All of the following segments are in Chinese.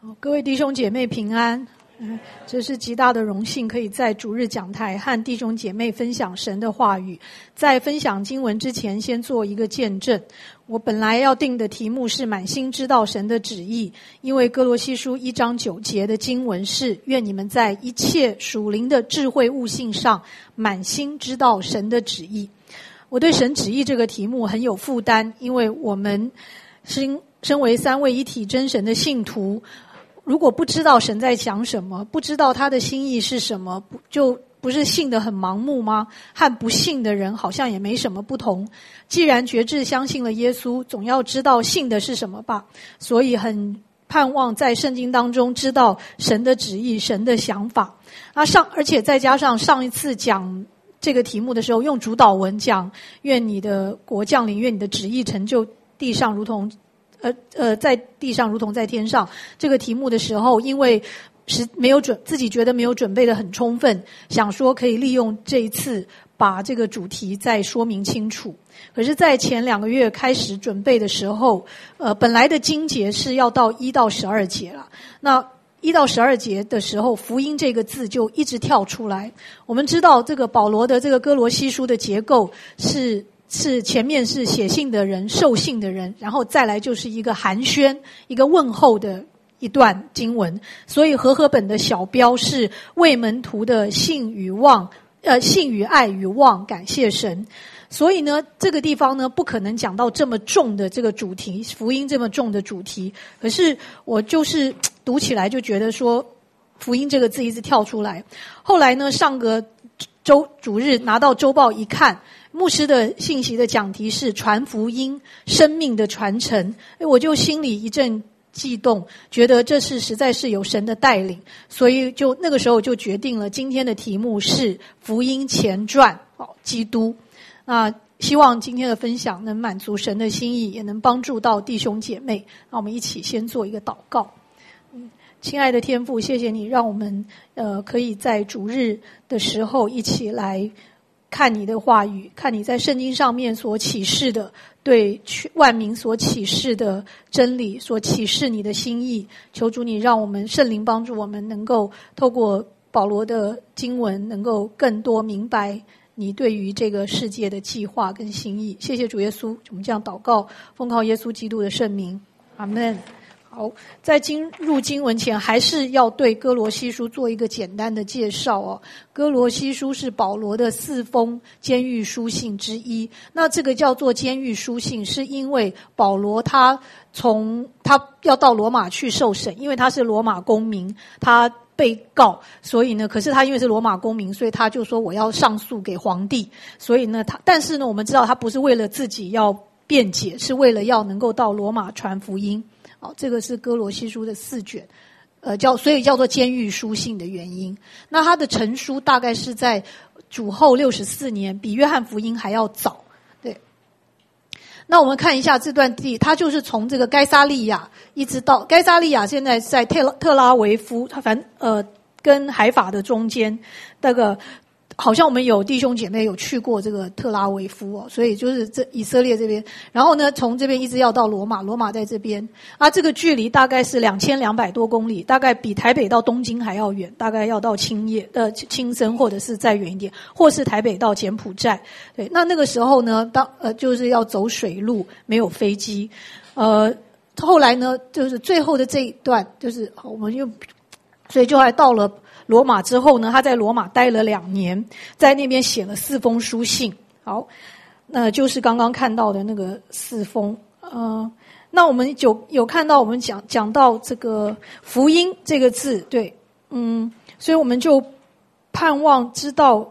好，各位弟兄姐妹平安。这是极大的荣幸，可以在主日讲台和弟兄姐妹分享神的话语。在分享经文之前，先做一个见证。我本来要定的题目是满心知道神的旨意，因为哥罗西书1章9节的经文是愿你们在一切属灵的智慧悟性上满心知道神的旨意。我对神旨意这个题目很有负担，因为我们身为三位一体真神的信徒，如果不知道神在讲什么，不知道他的心意是什么，就不是信得很盲目吗？和不信的人好像也没什么不同。既然决志相信了耶稣，总要知道信的是什么吧。所以很盼望在圣经当中知道神的旨意、神的想法。而且再加上上一次讲这个题目的时候，用主祷文讲愿你的国降临，愿你的旨意成就地上如同在地上如同在天上，这个题目的时候，因为自己觉得没有准备得很充分，想说可以利用这一次把这个主题再说明清楚。可是在前2个月开始准备的时候，本来的经节是要到1到12节了。那1到12节的时候，福音这个字就一直跳出来。我们知道这个保罗的这个哥罗西书的结构是前面是写信的人、受信的人，然后再来就是一个寒暄、一个问候的一段经文。所以和合本的小标是为门徒的信与爱与望，感谢神。所以呢，这个地方呢不可能讲到这么重的这个主题，福音这么重的主题。可是我就是读起来就觉得说，福音这个字一直跳出来。后来呢，上个主日拿到周报一看，牧师的信息的讲题是传福音，生命的传承。我就心里一阵悸动，觉得这是实在是有神的带领，所以就那个时候就决定了今天的题目是福音前传，基督。那希望今天的分享能满足神的心意，也能帮助到弟兄姐妹。那我们一起先做一个祷告。亲爱的天父，谢谢你让我们可以在主日的时候一起来看你的话语，看你在圣经上面所启示的，对万民所启示的真理，所启示你的心意。求主你让我们圣灵帮助我们，能够透过保罗的经文，能够更多明白你对于这个世界的计划跟心意。谢谢主耶稣，我们这样祷告，奉靠耶稣基督的圣名，阿们。好，在进入经文前，还是要对哥罗西书做一个简单的介绍哦。哥罗西书是保罗的4封监狱书信之一。那这个叫做监狱书信，是因为保罗他要到罗马去受审，因为他是罗马公民，他被告，所以呢，可是他因为是罗马公民，所以他就说我要上诉给皇帝。所以呢，但是呢，我们知道他不是为了自己要辩解，是为了要能够到罗马传福音。这个是哥罗西书的4卷，所以叫做监狱书信的原因。那它的成书大概是在主后64年，比约翰福音还要早。对。那我们看一下这段它就是从这个该撒利亚一直到该撒利亚，现在在特拉维夫，它跟海法的中间，那个好像我们有弟兄姐妹有去过这个特拉维夫哦，所以就是这以色列这边，然后呢从这边一直要到罗马，罗马在这边这个距离大概是2200多公里，大概比台北到东京还要远，大概要到青森或者是再远一点，或是台北到柬埔寨。对，那个时候呢，就是要走水路，没有飞机。后来呢，就是最后的这一段，就是所以就还到了罗马之后呢，他在罗马待了2年，在那边写了4封书信。好，那就是刚刚看到的那个4封。那我们就有看到我们讲到这个福音这个字，对，所以我们就盼望知道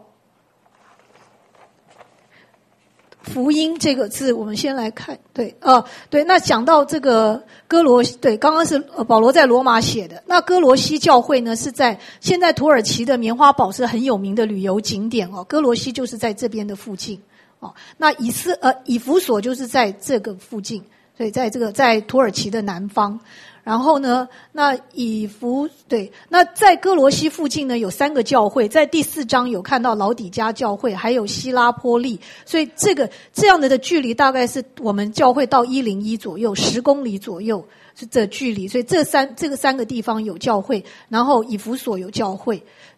福音这个字，我们先来看，对，那讲到这个对，刚刚是保罗在罗马写的。那哥罗西教会呢，是在现在土耳其的棉花堡是很有名的旅游景点哦。哥罗西就是在这边的附近哦。那以弗所就是在这个附近，所以在土耳其的南方。然后呢，那那在哥罗西附近呢有3个教会，在第4章有看到老底嘉教会，还有希拉波利，所以这样的距离大概是我们教会到101左右，10公里左右是这距离，所以这三个地方有教会，然后以弗所有教会，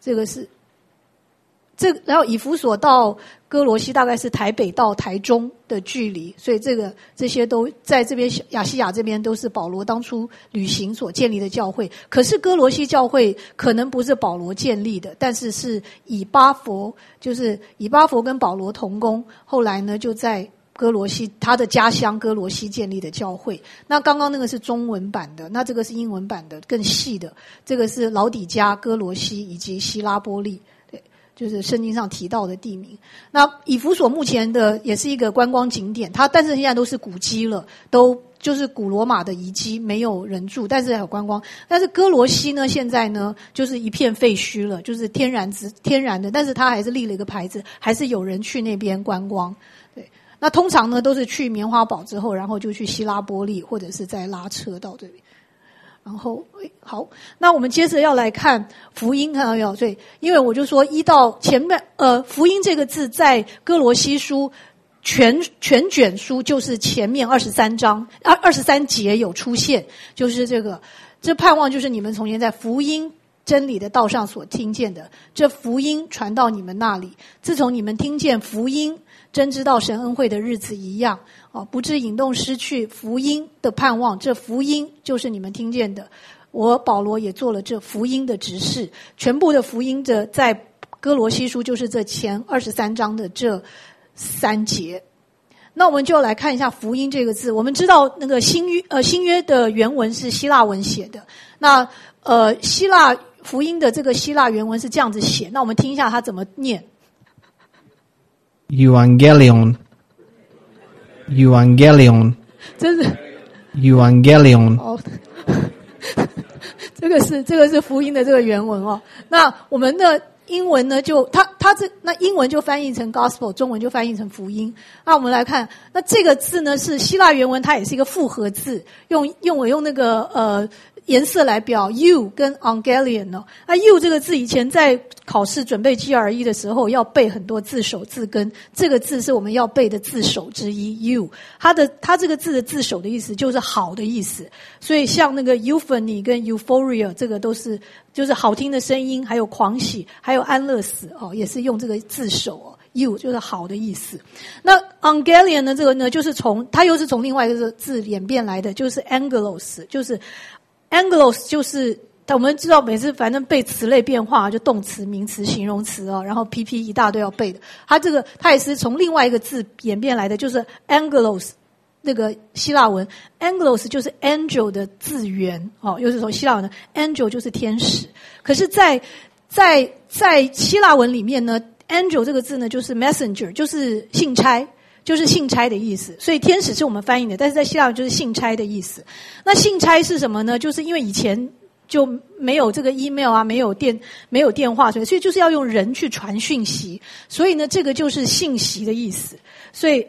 然后以弗所到哥罗西大概是台北到台中的距离，所以这些都在这边亚细亚这边都是保罗当初旅行所建立的教会。可是哥罗西教会可能不是保罗建立的，但是是以巴弗跟保罗同工，后来呢就在哥罗西他的家乡哥罗西建立的教会。那刚刚那个是中文版的，那这个是英文版的更细的，这个是老底嘉、哥罗西以及希拉波利，就是圣经上提到的地名。那以弗所目前的也是一个观光景点，但是现在都是古迹了，都就是古罗马的遗迹，没有人住，但是还有观光。但是哥罗西呢，现在呢就是一片废墟了，就是天然的，但是它还是立了一个牌子，还是有人去那边观光。对，那通常呢都是去棉花堡之后，然后就去希拉波利，或者是再拉车到这里。然后好，那我们接着要来看福音，看到没有？所以因为我就说一到前面福音这个字在哥罗西书全卷书就是前面23节有出现，就是这盼望就是你们从前在福音真理的道上所听见的，这福音传到你们那里，自从你们听见福音真知道神恩惠的日子一样，不致引动失去福音的盼望。这福音就是你们听见的，我保罗也做了这福音的执事。全部的福音在哥罗西书就是这前23章的这3节。那我们就来看一下福音这个字。我们知道那个新约的原文是希腊文写的，那希腊福音的这个希腊原文是这样子写，那我们听一下它怎么念。 Evangelion， 这是 Evangelion。 哦，这个是福音的这个原文哦。那我们的英文呢，那英文就翻译成 gospel， 中文就翻译成福音。那我们来看，那这个字呢是希腊原文，它也是一个复合字，用那个颜色来表 you 跟 angelion 哦。那 you 这个字以前在考试准备 GRE 的时候要背很多字首字根，这个字是我们要背的字首之一 you。它这个字的字首的意思就是好的意思，所以像那个 euphony 跟 euphoria 这个都是就是好听的声音，还有狂喜，还有安乐死哦，也是用这个字首哦。you 就是好的意思。那 angelion 呢，这个呢就是它又是从另外一个字演变来的，就是 angelos， 就是 angelos 就是我们知道每次反正背词类变化就动词、名词、形容词哦，然后 PP 一大堆要背的。它也是从另外一个字演变来的，就是 angelos。那个希腊文 angelos 就是 angel 的字源哦，又是从希腊文的 angel 就是天使。可是在希腊文里面呢 angel 这个字呢就是 messenger， 就是信差，就是信差的意思。所以天使是我们翻译的，但是在希腊文就是信差的意思。那信差是什么呢？就是因为以前就没有这个 email 啊，没有电话，所以就是要用人去传讯息，所以呢这个就是信息的意思。所以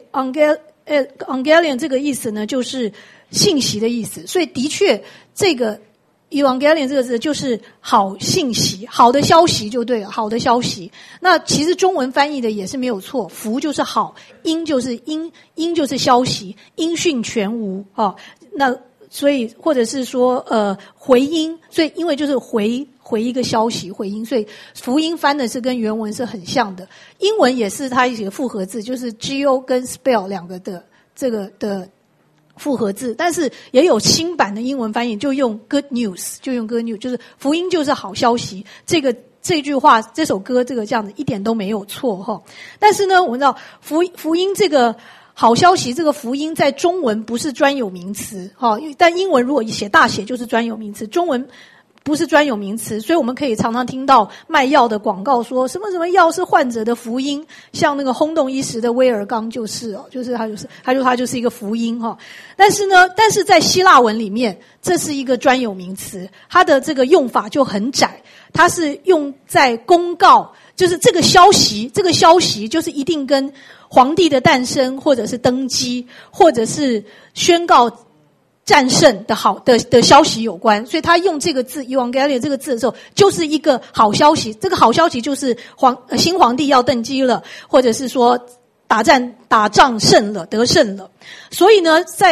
angelion 这个意思呢就是信息的意思，所以的确这个 evangelion 这个字就是好信息，好的消息就对了，好的消息。那其实中文翻译的也是没有错，福就是好，音就是音就是消息，音讯全无啊。那所以或者是说回音，所以因为就是回一个消息回音，所以福音翻的是跟原文是很像的。英文也是它一个复合字，就是 go 跟 spell 两个的这个的复合字，但是也有新版的英文翻译就用 good news， 就是福音就是好消息。这句话这首歌这样子一点都没有错哈。但是呢我们知道福音这个好消息，这个福音在中文不是专有名词哈，但英文如果写大写就是专有名词，中文不是专有名词，所以我们可以常常听到卖药的广告说什么什么药是患者的福音，像那个轰动一时的威尔刚就是哦，他就是一个福音哈。但是在希腊文里面，这是一个专有名词，它的这个用法就很窄，它是用在公告，就是这个消息就是一定跟皇帝的诞生，或者是登基，或者是宣告战胜的消息有关，所以他用这个字 evangelion 这个字的时候，就是一个好消息。这个好消息就是新皇帝要登基了，或者是说打仗胜了，得胜了。所以呢，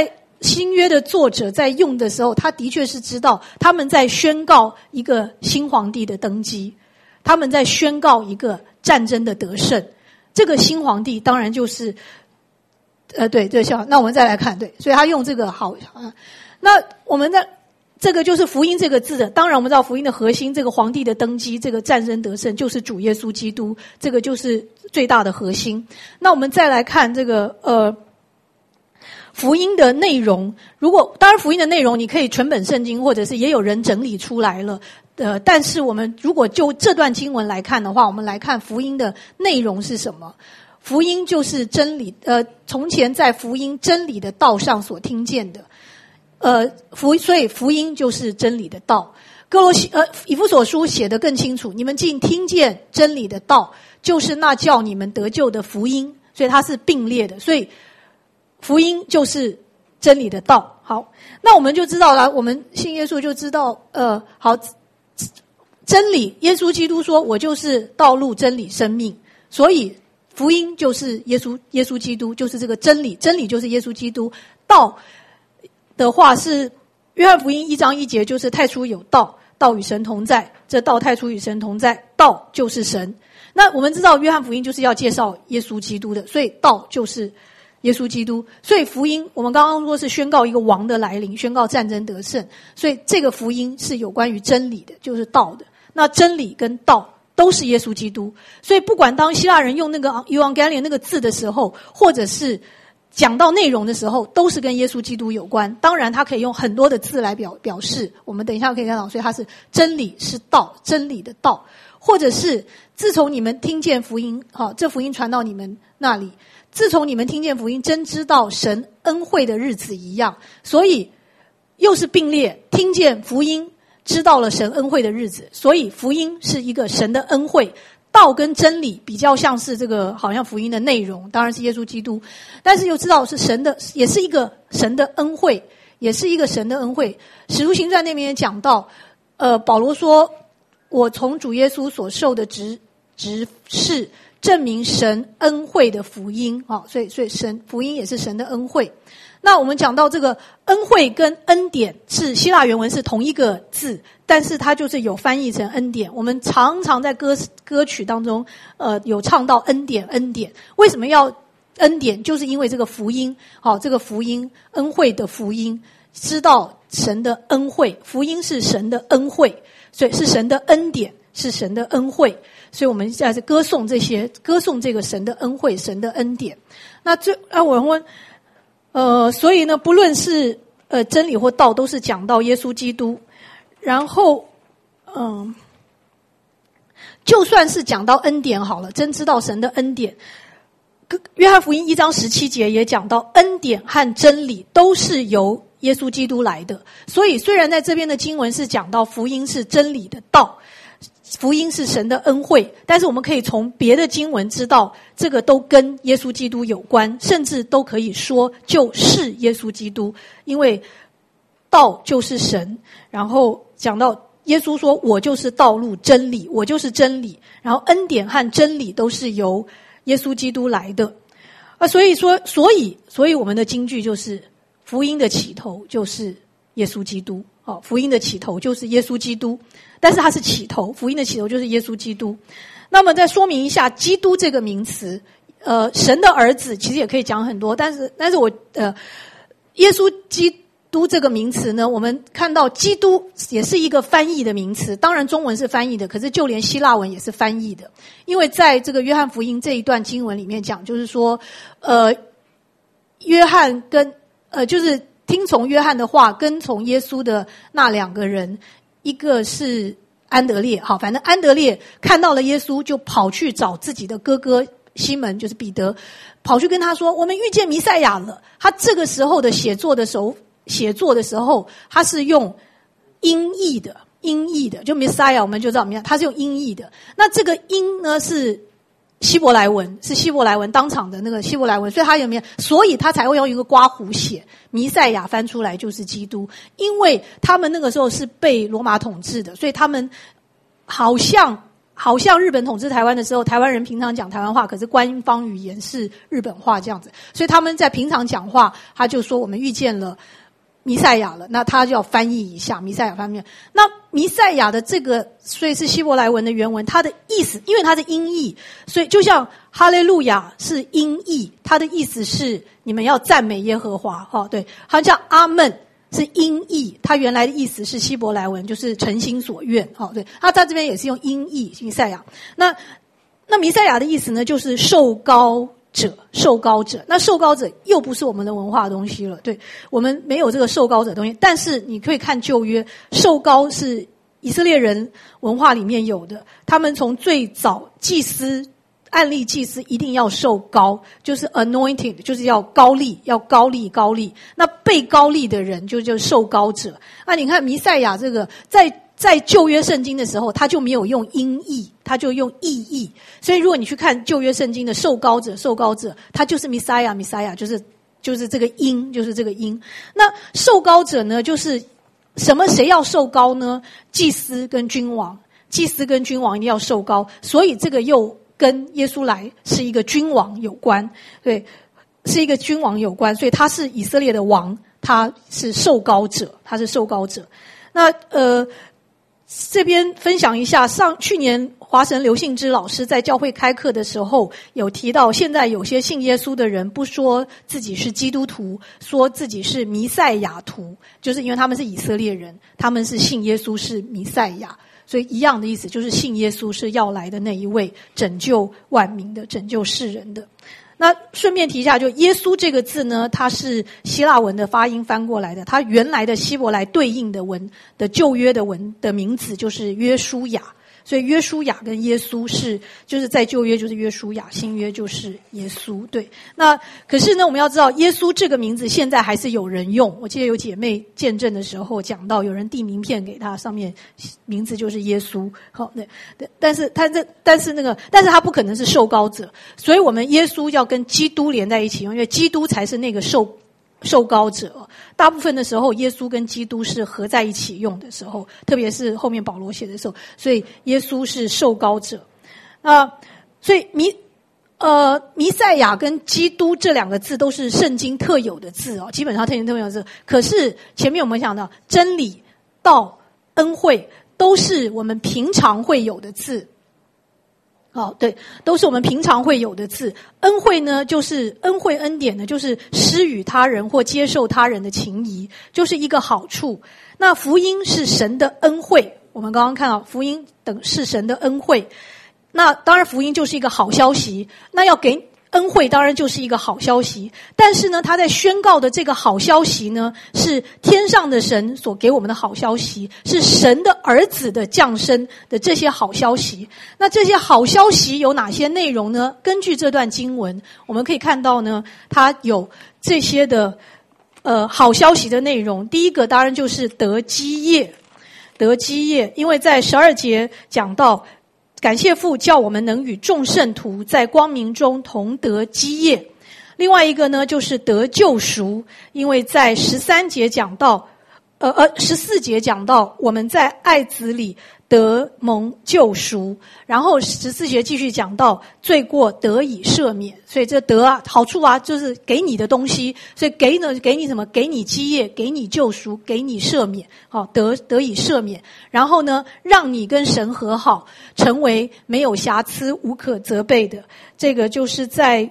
新约的作者在用的时候，他的确是知道他们在宣告一个新皇帝的登基，他们在宣告一个战争的得胜。这个新皇帝当然就是对，那我们再来看，对，所以他用这个好那我们的这个就是福音这个字的，当然我们知道福音的核心，这个皇帝的登基，这个战争得胜就是主耶稣基督，这个就是最大的核心。那我们再来看这个福音的内容，当然福音的内容你可以全本圣经，或者是也有人整理出来了。但是我们如果就这段经文来看的话，我们来看福音的内容是什么？福音就是真理，从前在福音真理的道上所听见的，所以福音就是真理的道。以弗所书写得更清楚，你们竟听见真理的道，就是那叫你们得救的福音，所以它是并列的，所以福音就是真理的道。好，那我们就知道了，我们信耶稣就知道，好，真理，耶稣基督说我就是道路真理生命，所以福音就是耶稣基督，就是这个真理，真理就是耶稣基督。道的话是约翰福音1章1节，就是太初有道，道与神同在，这道太初与神同在，道就是神。那我们知道约翰福音就是要介绍耶稣基督的，所以道就是耶稣基督。所以福音我们刚刚说是宣告一个王的来临，宣告战争得胜，所以这个福音是有关于真理的，就是道的。那真理跟道都是耶稣基督，所以不管当希腊人用那个 Evangelion 那个字的时候，或者是讲到内容的时候，都是跟耶稣基督有关。当然他可以用很多的字来表示，我们等一下可以看到，所以它是真理是道，真理的道，或者是自从你们听见福音，这福音传到你们那里，自从你们听见福音，真知道神恩惠的日子一样，所以又是并列，听见福音知道了神恩惠的日子，所以福音是一个神的恩惠。道跟真理比较像是这个好像福音的内容，当然是耶稣基督，但是又知道是神的，也是一个神的恩惠，也是一个神的恩惠。使徒行传那边也讲到，保罗说我从主耶稣所受的职事证明神恩惠的福音，所以神福音也是神的恩惠。那我们讲到这个恩惠跟恩典是希腊原文是同一个字，但是它就是有翻译成恩典。我们常常在歌曲当中有唱到恩典。为什么要恩典？就是因为这个福音，这个福音恩惠的福音，知道神的恩惠，福音是神的恩惠，所以是神的恩典，是神的恩惠。所以我们现在是歌颂这个神的恩惠，神的恩典。那我问所以呢，不论是真理或道，都是讲到耶稣基督。然后就算是讲到恩典好了，真知道神的恩典，约翰福音1章17节也讲到恩典和真理都是由耶稣基督来的。所以虽然在这边的经文是讲到福音是真理的道，福音是神的恩惠，但是我们可以从别的经文知道这个都跟耶稣基督有关，甚至都可以说就是耶稣基督，因为道就是神。然后讲到耶稣说我就是道路真理，我就是真理，然后恩典和真理都是由耶稣基督来的。所以我们的金句就是福音的起头就是耶稣基督，福音的起头就是耶稣基督，但是它是起头，福音的起头就是耶稣基督。那么再说明一下基督这个名词，神的儿子其实也可以讲很多，但是我耶稣基督这个名词呢，我们看到基督也是一个翻译的名词，当然中文是翻译的，可是就连希腊文也是翻译的。因为在这个约翰福音这一段经文里面讲，就是说约翰跟就是听从约翰的话跟从耶稣的那两个人，一个是安德烈，反正安德烈看到了耶稣就跑去找自己的哥哥西门，就是彼得，跑去跟他说我们遇见弥赛亚了。他这个时候的写作的时候他是用音译的，就 Messiah 我们就知道他是用音译的。那这个音呢是希伯来文，当场的那个希伯来文，所以他才会用一个刮胡写弥赛亚，翻出来就是基督。因为他们那个时候是被罗马统治的，所以他们好像好像日本统治台湾的时候，台湾人平常讲台湾话，可是官方语言是日本话这样子，所以他们在平常讲话，他就说我们遇见了弥赛亚了，那他就要翻译一下弥赛亚方面。那弥赛亚的这个，所以是希伯来文的原文，它的意思，因为它是音译，所以就像哈利路亚是音译，它的意思是你们要赞美耶和华，对，好像阿们是音译，它原来的意思是希伯来文，就是诚心所愿，对，他在这边也是用音译弥赛亚。那弥赛亚的意思呢，就是受膏者，受膏者。那受膏者又不是我们的文化的东西了，对，我们没有这个受膏者的东西。但是你可以看旧约，受膏是以色列人文化里面有的，他们从最早祭司。案例祭司一定要受膏，就是 anointed， 就是要膏立，要膏立。那被膏立的人就受膏者。那你看弥赛亚这个，在旧约圣经的时候，他就没有用音译，他就用意译。所以如果你去看旧约圣经的受膏者，他就是弥赛亚，就是这个音，就是这个音。那受膏者呢，就是谁要受膏呢？祭司跟君王一定要受膏，所以这个又跟耶稣来是一个君王有关，对，是一个君王有关，所以他是以色列的王，他是受膏者。那这边分享一下，去年华神刘信之老师在教会开课的时候有提到，现在有些信耶稣的人不说自己是基督徒，说自己是弥赛亚徒，就是因为他们是以色列人，他们是信耶稣是弥赛亚。所以一样的意思，就是信耶稣是要来的那一位，拯救万民的，拯救世人的。那顺便提一下，就耶稣这个字呢，它是希腊文的发音翻过来的，它原来的希伯来对应的文的旧约的文的名字就是约书亚。所以约书亚跟耶稣就是在旧约就是约书亚，新约就是耶稣，对。那可是呢，我们要知道耶稣这个名字现在还是有人用。我记得有姐妹见证的时候讲到，有人递名片给他，上面名字就是耶稣，好，对。但是他不可能是受膏者，所以我们耶稣要跟基督连在一起用，因为基督才是那个受膏者。大部分的时候耶稣跟基督是合在一起用的时候，特别是后面保罗写的时候，所以耶稣是受膏者。所以弥赛亚跟基督这两个字都是圣经特有的字哦，基本上特有的字。可是前面我们讲到真理、道、恩惠都是我们平常会有的字。对，都是我们平常会有的字。恩惠呢，就是恩惠恩典呢，就是施予他人或接受他人的情谊，就是一个好处。那福音是神的恩惠，我们刚刚看到福音是神的恩惠。那当然福音就是一个好消息，那要给恩惠当然就是一个好消息，但是呢，他在宣告的这个好消息呢，是天上的神所给我们的好消息，是神的儿子的降生的这些好消息。那这些好消息有哪些内容呢？根据这段经文，我们可以看到呢，它有这些的好消息的内容。第一个当然就是得基业，因为在12节讲到，感谢父叫我们能与众圣徒在光明中同得基业。另外一个呢，就是得救赎，因为在14节讲到我们在爱子里得蒙救赎，然后14节继续讲到罪过得以赦免。所以这得啊，好处啊，就是给你的东西，所以给你什么？给你基业，给你救赎，给你赦免，得以赦免。然后呢，让你跟神和好，成为没有瑕疵、无可责备的。这个就是在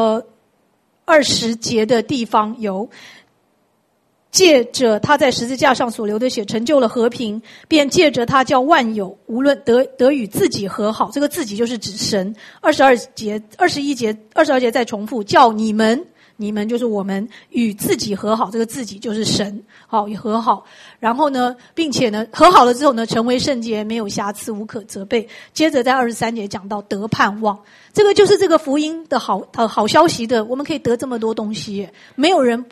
20节的地方有。借着他在十字架上所流的血成就了和平，便借着他叫万有无论得与自己和好。这个自己就是指神。21节再重复，叫你们就是我们与自己和好，这个自己就是神，与和好。然后呢，并且呢，和好了之后呢，成为圣洁，没有瑕疵，无可责备。接着在23节讲到得盼望，这个就是这个福音的好消息的，我们可以得这么多东西，没有人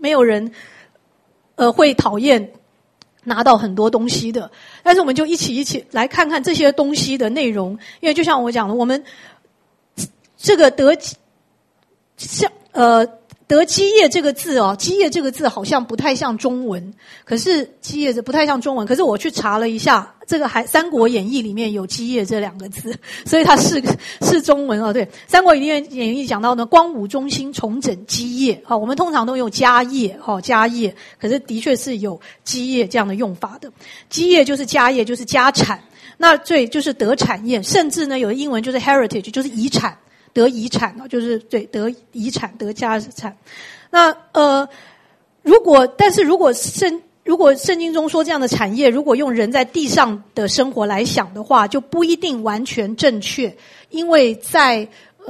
会讨厌拿到很多东西的。但是我们就一起来看看这些东西的内容，因为就像我讲的，我们这个得基业这个字哦，基业这个字好像不太像中文，可是基业不太像中文，可是我去查了一下，这个《三国演义》里面有基业这两个字，所以它是中文哦。对，《三国演义》讲到呢，光武中兴，重整基业。我们通常都用家业，家业，可是的确是有基业这样的用法的。基业就是家业，就是家产。那对，就是得产业，甚至呢，有的英文就是 heritage， 就是遗产。得遗产就是对得遗产得家产。那如果圣经中说这样的产业，如果用人在地上的生活来想的话，就不一定完全正确，因为在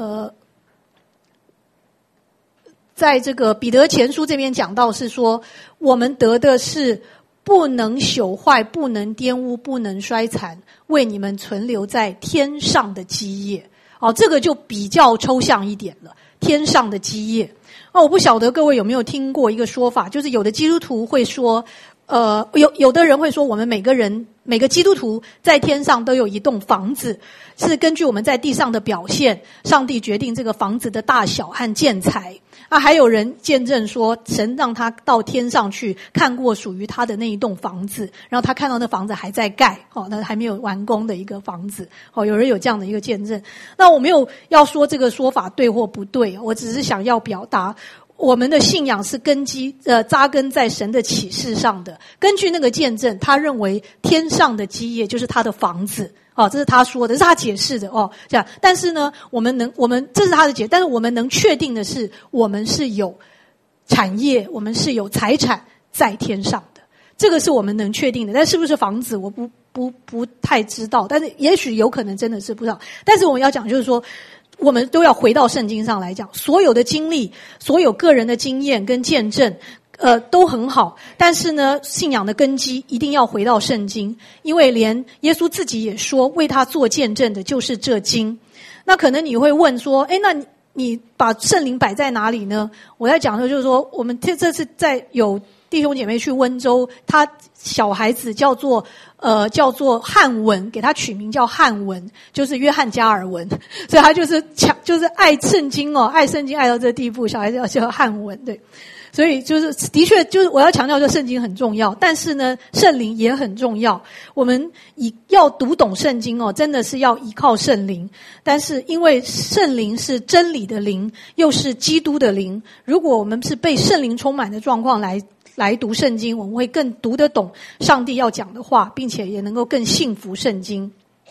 这个彼得前书这边讲到是说，我们得的是不能朽坏，不能玷污，不能衰残，为你们存留在天上的基业。这个就比较抽象一点了，天上的基业。我不晓得各位有没有听过一个说法，就是有的基督徒会说，有的人会说，我们每个基督徒在天上都有一栋房子，是根据我们在地上的表现，上帝决定这个房子的大小和建材。还有人见证说，神让他到天上去看过属于他的那一栋房子，然后他看到那房子还在盖，那还没有完工的一个房子。有人有这样的一个见证。那我没有要说这个说法对或不对，我只是想要表达，我们的信仰是扎根在神的启示上的。根据那个见证，他认为天上的基业就是他的房子。这是他说的，这是他解释的这样。但是呢，我们这是他的解，但是我们能确定的是，我们是有产业，我们是有财产在天上的，这个是我们能确定的。但是不是房子，我不太知道，但是也许有可能真的是不知道。但是我们要讲就是说，我们都要回到圣经上来讲，所有的经历，所有个人的经验跟见证。都很好，但是呢，信仰的根基一定要回到圣经，因为连耶稣自己也说，为他做见证的就是这经。那可能你会问说，那你把圣灵摆在哪里呢？我在讲的就是说，我们这次在有弟兄姐妹去温州，他小孩子叫做汉文，给他取名叫汉文，就是约翰加尔文，所以他就是爱圣经爱圣经爱到这地步，小孩子叫汉文，对。所以的确我要强调，圣经很重要，但是呢，圣灵也很重要。我们要读懂圣经真的是要依靠圣灵。但是因为圣灵是真理的灵，又是基督的灵，如果我们是被圣灵充满的状况来读圣经，我们会更读得懂上帝要讲的话，并且也能够更信服圣经。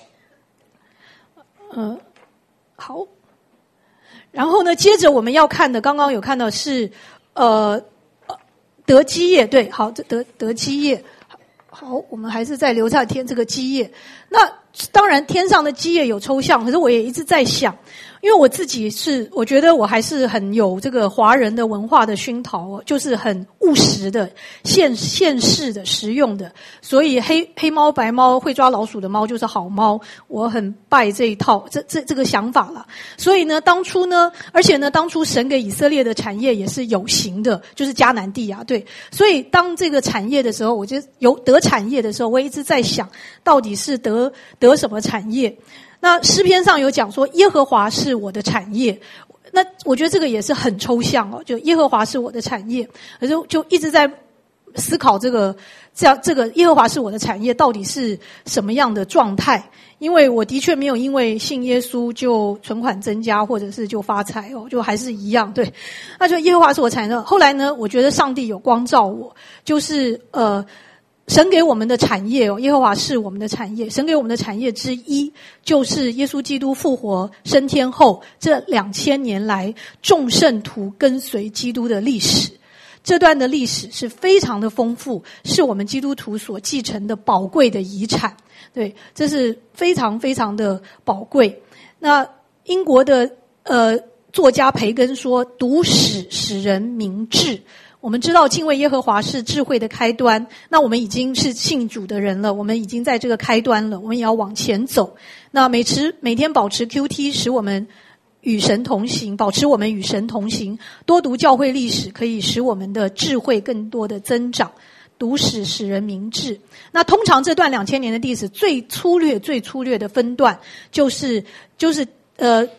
好。然后呢，接着我们要看的，刚刚有看到是得基业，对，好，得基业，好，我们还是在留在这个基业。那当然，天上的基业有抽象，可是我也一直在想，因为我自己我觉得我还是很有这个华人的文化的熏陶就是很务实的、现世的、实用的。所以黑猫白猫会抓老鼠的猫就是好猫，我很拜这一套这个想法了。所以呢，而且呢，当初神给以色列的产业也是有形的，就是迦南地啊，对。所以当这个产业的时候，我就有得产业的时候，我一直在想，到底是得什么产业？那诗篇上有讲说，耶和华是我的产业。那我觉得这个也是很抽象就耶和华是我的产业，可是就一直在思考这个耶和华是我的产业到底是什么样的状态？因为我的确没有因为信耶稣就存款增加，或者是就发财就还是一样，对。那就耶和华是我产业。后来呢，我觉得上帝有光照我，就是神给我们的产业耶和华是我们的产业。神给我们的产业之一，就是耶稣基督复活升天后这2000年来众圣徒跟随基督的历史。这段的历史是非常的丰富，是我们基督徒所继承的宝贵的遗产。对，这是非常非常的宝贵。那英国的作家培根说，读史使人明智。我们知道敬畏耶和华是智慧的开端，那我们已经是信主的人了，我们已经在这个开端了，我们也要往前走。那每天保持 QT， 使我们与神同行，保持我们与神同行。多读教会历史，可以使我们的智慧更多的增长。读史使人明智。那通常这段2000年的历史最粗略的分段，就是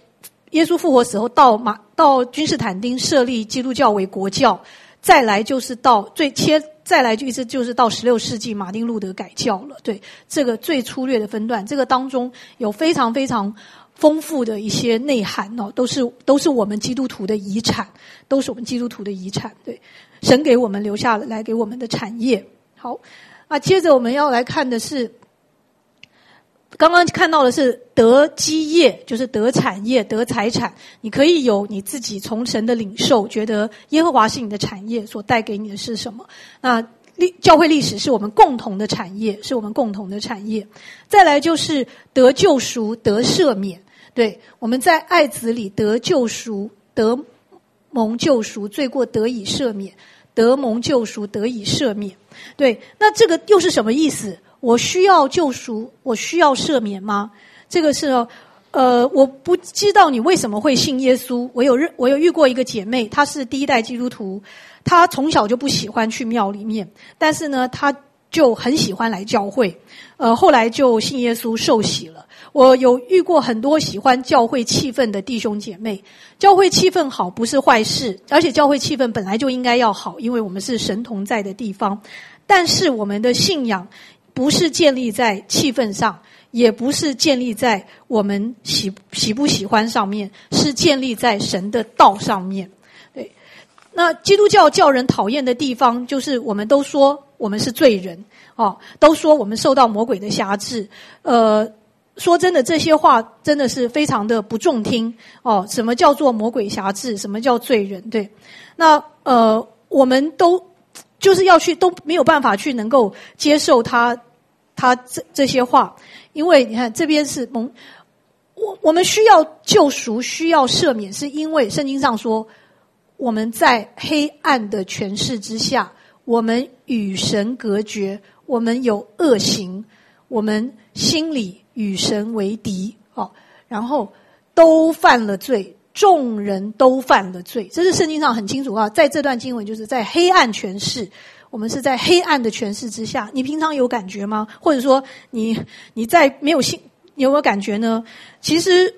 耶稣复活死后到君士坦丁设立基督教为国教，再来就是再来就一直就是到16世纪马丁路德改教了。对，这个最粗略的分段，这个当中有非常非常丰富的一些内涵哦，都是我们基督徒的遗产，都是我们基督徒的遗产。对，神给我们留下来给我们的产业。好，接着我们要来看的是，刚刚看到的是得基业，就是得产业、得财产。你可以有你自己从神的领受，觉得耶和华是你的产业，所带给你的是什么？那教会历史是我们共同的产业，是我们共同的产业。再来就是得救赎、得赦免。对，我们在爱子里得救赎、得蒙救赎，罪过得以赦免，得蒙救赎，得以赦免。对，那这个又是什么意思？我需要救赎，我需要赦免吗？这个是我不知道你为什么会信耶稣。我有遇过一个姐妹，她是第一代基督徒，她从小就不喜欢去庙里面，但是呢，她就很喜欢来教会，后来就信耶稣受洗了。我有遇过很多喜欢教会气氛的弟兄姐妹，教会气氛好不是坏事，而且教会气氛本来就应该要好，因为我们是神同在的地方。但是我们的信仰不是建立在气氛上，也不是建立在我们喜不喜欢上面，是建立在神的道上面。对，那基督教叫人讨厌的地方，就是我们都说我们是罪人，都说我们受到魔鬼的辖制。说真的，这些话真的是非常的不中听什么叫做魔鬼辖制？什么叫罪人？对，那我们都就是要去都没有办法去能够接受他这些话，因为你看这边是我们需要救赎，需要赦免，是因为圣经上说我们在黑暗的权势之下，我们与神隔绝，我们有恶行，我们心里与神为敌然后都犯了罪，众人都犯了罪，这是圣经上很清楚在这段经文就是在黑暗权势，我们是在黑暗的权势之下。你平常有感觉吗？或者说你在没有信，你有没有感觉呢？其实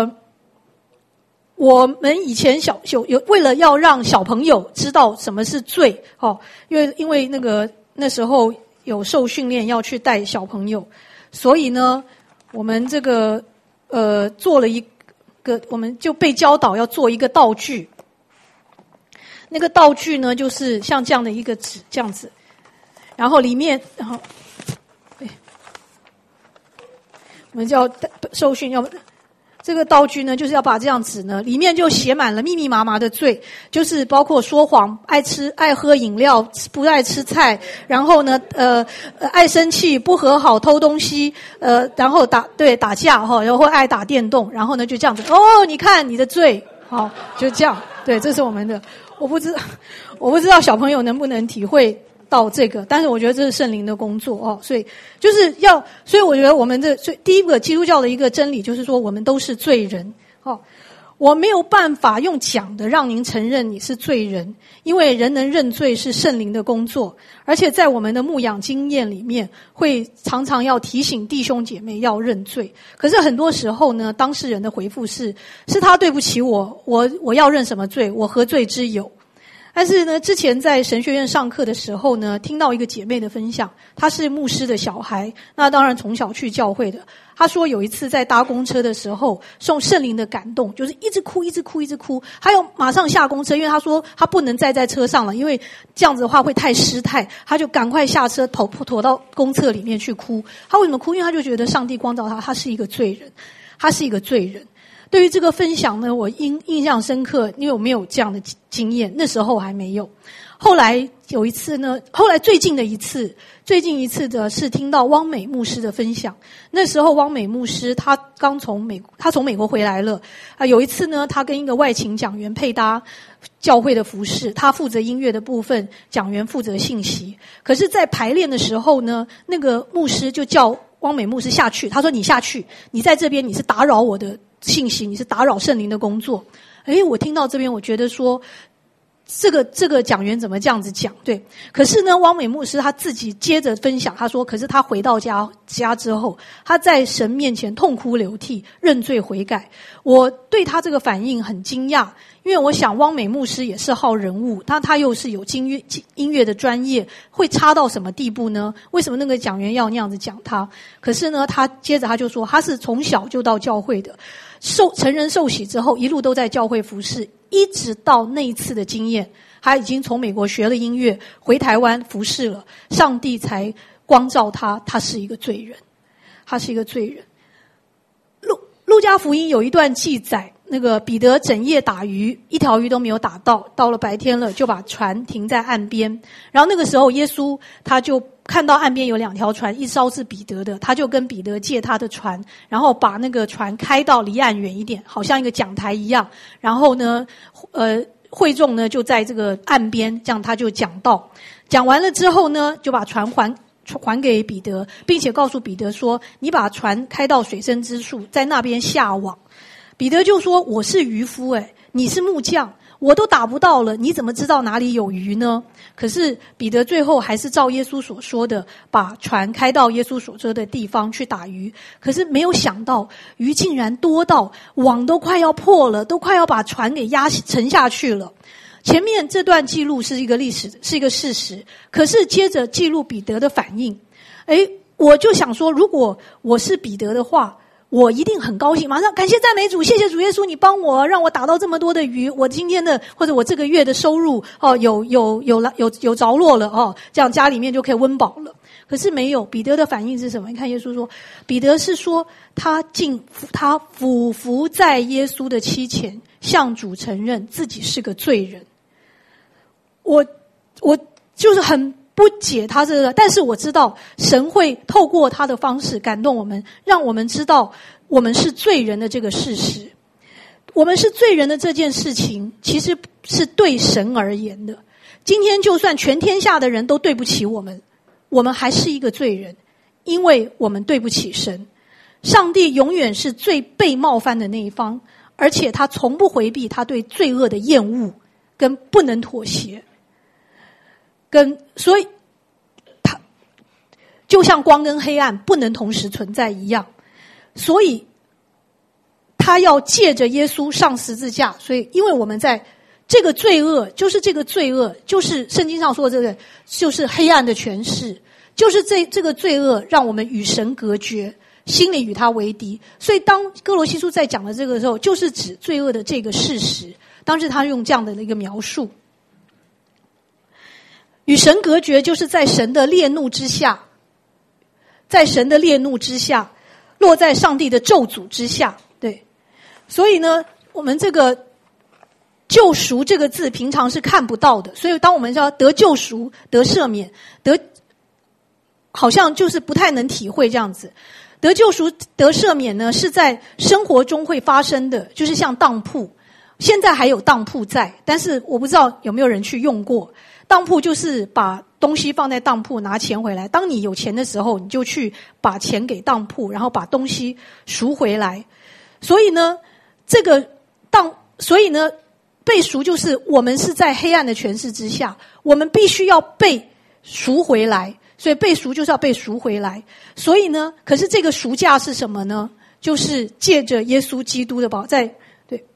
我们以前为了要让小朋友知道什么是罪因为那时候有受训练要去带小朋友，所以呢我们这个做了一个，我们就被教导要做一个道具。那个道具呢，就是像这样的一个纸，这样子，然后里面，我们就要受训，这个道具呢，就是要把这样纸呢，里面就写满了密密麻麻的罪，就是包括说谎、爱喝饮料、不爱吃菜，然后呢，爱生气、不和好、偷东西，然后打架然后爱打电动，然后呢就这样子，你看你的罪，就这样，对，这是我们的，我不知道小朋友能不能体会到这个，但是我觉得这是圣灵的工作所以所以我觉得我们第一个基督教的一个真理就是说我们都是罪人我没有办法用讲的让您承认你是罪人，因为人能认罪是圣灵的工作，而且在我们的牧养经验里面会常常要提醒弟兄姐妹要认罪。可是很多时候呢，当事人的回复是他对不起我要认什么罪，我何罪之有。但是呢，之前在神学院上课的时候呢，听到一个姐妹的分享，她是牧师的小孩，那当然从小去教会的。她说有一次在搭公车的时候，受圣灵的感动，就是一直哭，还有马上下公车，因为她说她不能再在车上了，因为这样子的话会太失态，她就赶快下车躲到公厕里面去哭。她为什么哭？因为她就觉得上帝光照她是一个罪人，她是一个罪人。对于这个分享呢，我印象深刻，因为我没有这样的经验，那时候还没有。后来有一次呢，最近一次的是听到汪美牧师的分享。那时候汪美牧师他从美国回来了有一次呢，他跟一个外勤讲员配搭教会的服饰，他负责音乐的部分，讲员负责信息。可是在排练的时候呢，那个牧师就叫汪美牧师下去，他说你下去，你在这边你是打扰我的信息，你是打扰圣灵的工作。我听到这边我觉得说这个讲员怎么这样子讲？对，可是呢，汪美牧师他自己接着分享，他说，可是他回到家之后，他在神面前痛哭流涕，认罪悔改。我对他这个反应很惊讶，因为我想汪美牧师也是号人物，他又是有音乐的专业，会差到什么地步呢？为什么那个讲员要那样子讲他？可是呢，他接着他就说，他是从小就到教会的，成人受洗之后，一路都在教会服侍。一直到那一次的经验，他已经从美国学了音乐，回台湾服侍了，上帝才光照他，他是一个罪人，他是一个罪人。路加福音有一段记载，那个彼得整夜打鱼，一条鱼都没有打到，到了白天了，就把船停在岸边。然后那个时候，耶稣他就看到岸边有2条船，一艘是彼得的，他就跟彼得借他的船，然后把那个船开到离岸远一点，好像一个讲台一样。然后呢，会众呢就在这个岸边，这样他就讲道。讲完了之后呢，就把船还给彼得，并且告诉彼得说：“你把船开到水深之处，在那边下网。”彼得就说：“我是渔夫，你是木匠，我都打不到了，你怎么知道哪里有鱼呢？”可是彼得最后还是照耶稣所说的，把船开到耶稣所说的地方去打鱼。可是没有想到，鱼竟然多到网都快要破了，都快要把船给沉下去了。前面这段记录是一个历史，是一个事实，可是接着记录彼得的反应。我就想说，如果我是彼得的话，我一定很高兴，马上感谢赞美主，谢谢主耶稣，你帮我让我打到这么多的鱼，我今天的或者我这个月的收入有着落了这样家里面就可以温饱了。可是没有，彼得的反应是什么？你看耶稣说，彼得是说他俯伏在耶稣的膝前，向主承认自己是个罪人。我就是很不解他这个，但是我知道神会透过他的方式感动我们，让我们知道我们是罪人的这个事实。我们是罪人的这件事情，其实是对神而言的。今天就算全天下的人都对不起我们，我们还是一个罪人，因为我们对不起神。上帝永远是最被冒犯的那一方，而且他从不回避他对罪恶的厌恶跟不能妥协。所以他就像光跟黑暗不能同时存在一样，所以他要借着耶稣上十字架。所以因为我们在这个罪恶，就是圣经上说的这个，就是黑暗的权势，就是这个罪恶让我们与神隔绝，心里与他为敌。所以当哥罗西书在讲的这个时候，就是指罪恶的这个事实。当时他用这样的一个描述，与神隔绝，就是在神的烈怒之下，落在上帝的咒诅之下。对，所以呢，我们这个救赎这个字平常是看不到的，所以当我们要得救赎、得赦免、好像就是不太能体会这样子。得救赎、得赦免呢，是在生活中会发生的，就是像当铺。现在还有当铺在，但是我不知道有没有人去用过。当铺就是把东西放在当铺，拿钱回来。当你有钱的时候，你就去把钱给当铺，然后把东西赎回来。所以呢，被赎就是我们是在黑暗的权势之下，我们必须要被赎回来。所以被赎就是要被赎回来。所以呢，可是这个赎价是什么呢？就是借着耶稣基督的宝在对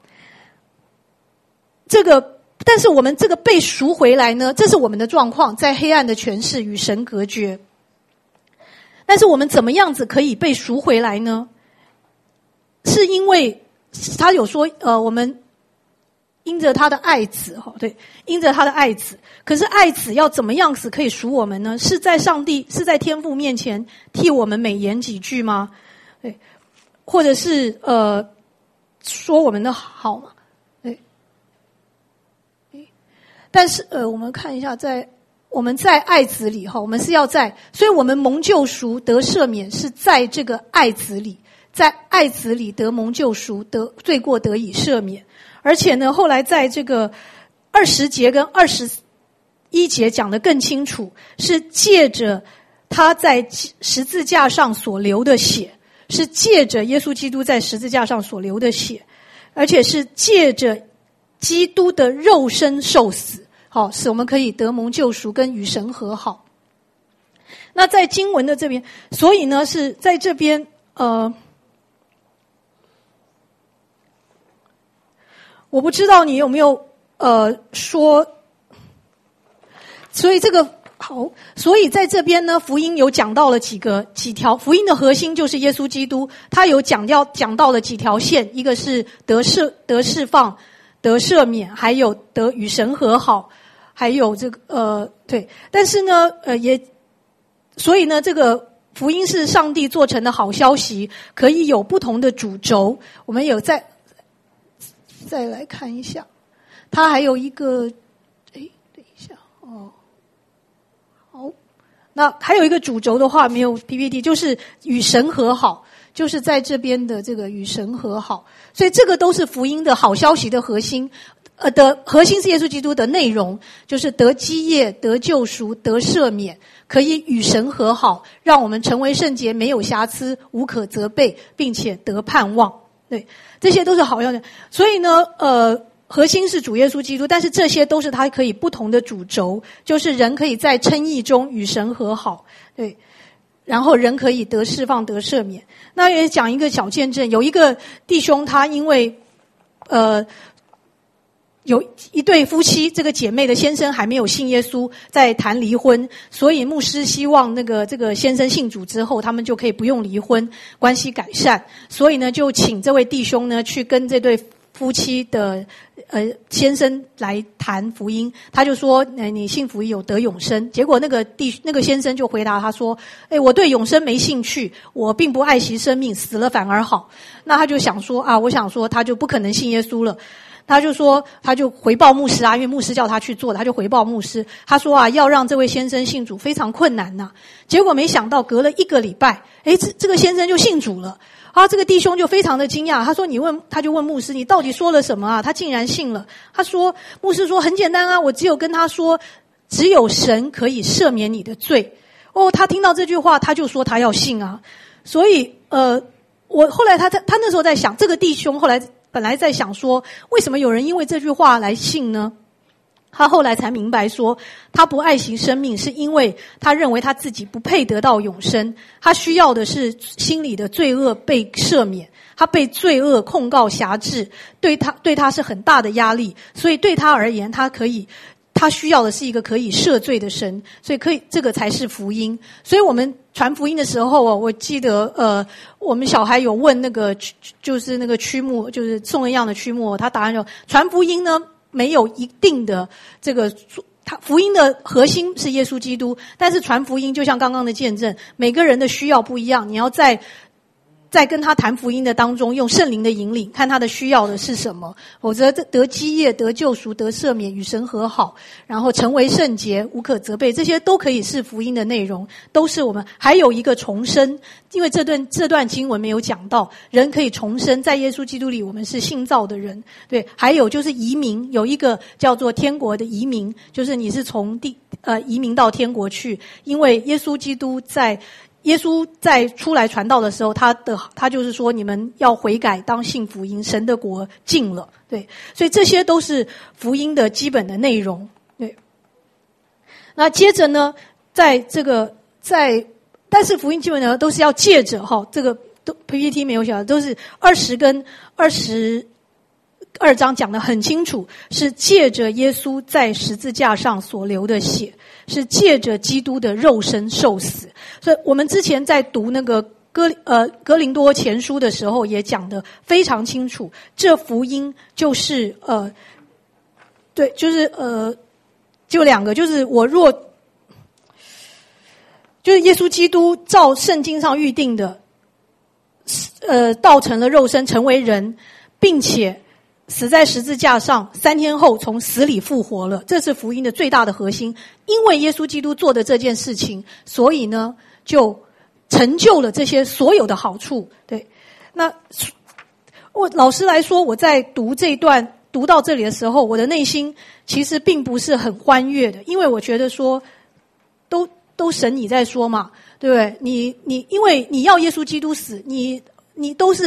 这个。但是我们这个被赎回来呢，这是我们的状况，在黑暗的权势与神隔绝。但是我们怎么样子可以被赎回来呢？是因为他有说我们因着他的爱子对，因着他的爱子。可是爱子要怎么样子可以赎我们呢？是在上帝，是在天父面前替我们美言几句吗？对，或者是说我们的好吗？但是我们看一下，我们在爱子里我们是要所以我们蒙救赎得赦免是在这个爱子里，在爱子里得蒙救赎，得罪过得以赦免。而且呢，后来在这个20节跟21节讲得更清楚，是借着他在十字架上所流的血，是借着耶稣基督在十字架上所流的血，而且是借着基督的肉身受死，好，使我们可以得蒙救赎，跟与神和好。那在经文的这边，所以呢是在这边我不知道你有没有说，所以这个好，所以在这边呢，福音有讲到了几条，福音的核心就是耶稣基督，他有讲到了几条线，一个是得释放、得赦免，还有得与神和好，还有这个对，但是呢所以呢，这个福音是上帝做成的好消息，可以有不同的主轴。我们有再来看一下，它还有一个，等一下好，那还有一个主轴的话没有 PPT， 就是与神和好，就是在这边的这个与神和好，所以这个都是福音的好消息的核心。的核心是耶稣基督的内容，就是得基业、得救赎、得赦免，可以与神和好，让我们成为圣洁，没有瑕疵，无可责备，并且得盼望。对，这些都是好样的。所以呢，核心是主耶稣基督，但是这些都是他可以不同的主轴，就是人可以在称义中与神和好，对，然后人可以得释放、得赦免。那也讲一个小见证，有一个弟兄，他因为有一对夫妻，这个姐妹的先生还没有信耶稣，在谈离婚，所以牧师希望这个先生信主之后，他们就可以不用离婚，关系改善。所以呢，就请这位弟兄呢去跟这对夫妻的先生来谈福音。他就说，你信福音有得永生。结果那个先生就回答他说，我对永生没兴趣，我并不爱惜生命，死了反而好。那他就想说我想说他就不可能信耶稣了。他就说，他就回报牧师因为牧师叫他去做的，他就回报牧师。他说要让这位先生信主非常困难呐。结果没想到隔了1个礼拜，这个先生就信主了。这个弟兄就非常的惊讶，他说他就问牧师，你到底说了什么啊？他竟然信了。他说，牧师说很简单啊，我只有跟他说，只有神可以赦免你的罪。他听到这句话，他就说他要信啊。所以我后来他那时候在想，这个弟兄后来本来在想说，为什么有人因为这句话来信呢？他后来才明白说，他不爱惜生命是因为他认为他自己不配得到永生，他需要的是心里的罪恶被赦免，他被罪恶控告辖制，对他是很大的压力，所以对他而言，他需要的是一个可以赦罪的神，所以这个才是福音。所以我们传福音的时候我记得我们小孩有问就是那个曲目，就是宋恩样的曲目，他答案就传福音呢没有一定的这个，福音的核心是耶稣基督，但是传福音就像刚刚的见证，每个人的需要不一样，你要在跟他谈福音的当中，用圣灵的引领，看他的需要的是什么。否则得基业、得救赎、得赦免、与神和好，然后成为圣洁、无可责备，这些都可以是福音的内容，都是我们。还有一个重生，因为这段经文没有讲到，人可以重生，在耶稣基督里我们是新造的人。对，还有就是移民，有一个叫做天国的移民，就是你是从移民到天国去，因为耶稣在出来传道的时候，他就是说，你们要悔改，当信福音，神的国近了。对，所以这些都是福音的基本的内容。对，那接着呢，但是福音基本呢都是要借着这个都 PPT 没有写，都是20跟22章讲得很清楚，是借着耶稣在十字架上所流的血，是借着基督的肉身受死。所以我们之前在读那个哥林多前书的时候也讲得非常清楚，这福音就是对，就是就2个，就是就是耶稣基督照圣经上预定的道成了肉身，成为人，并且死在十字架上，3天后从死里复活了，这是福音的最大的核心。因为耶稣基督做的这件事情，所以呢就成就了这些所有的好处。对，那老实来说，我在读这一段读到这里的时候，我的内心其实并不是很欢悦的，因为我觉得说都神你在说嘛，对不对？你因为你要耶稣基督死，你都是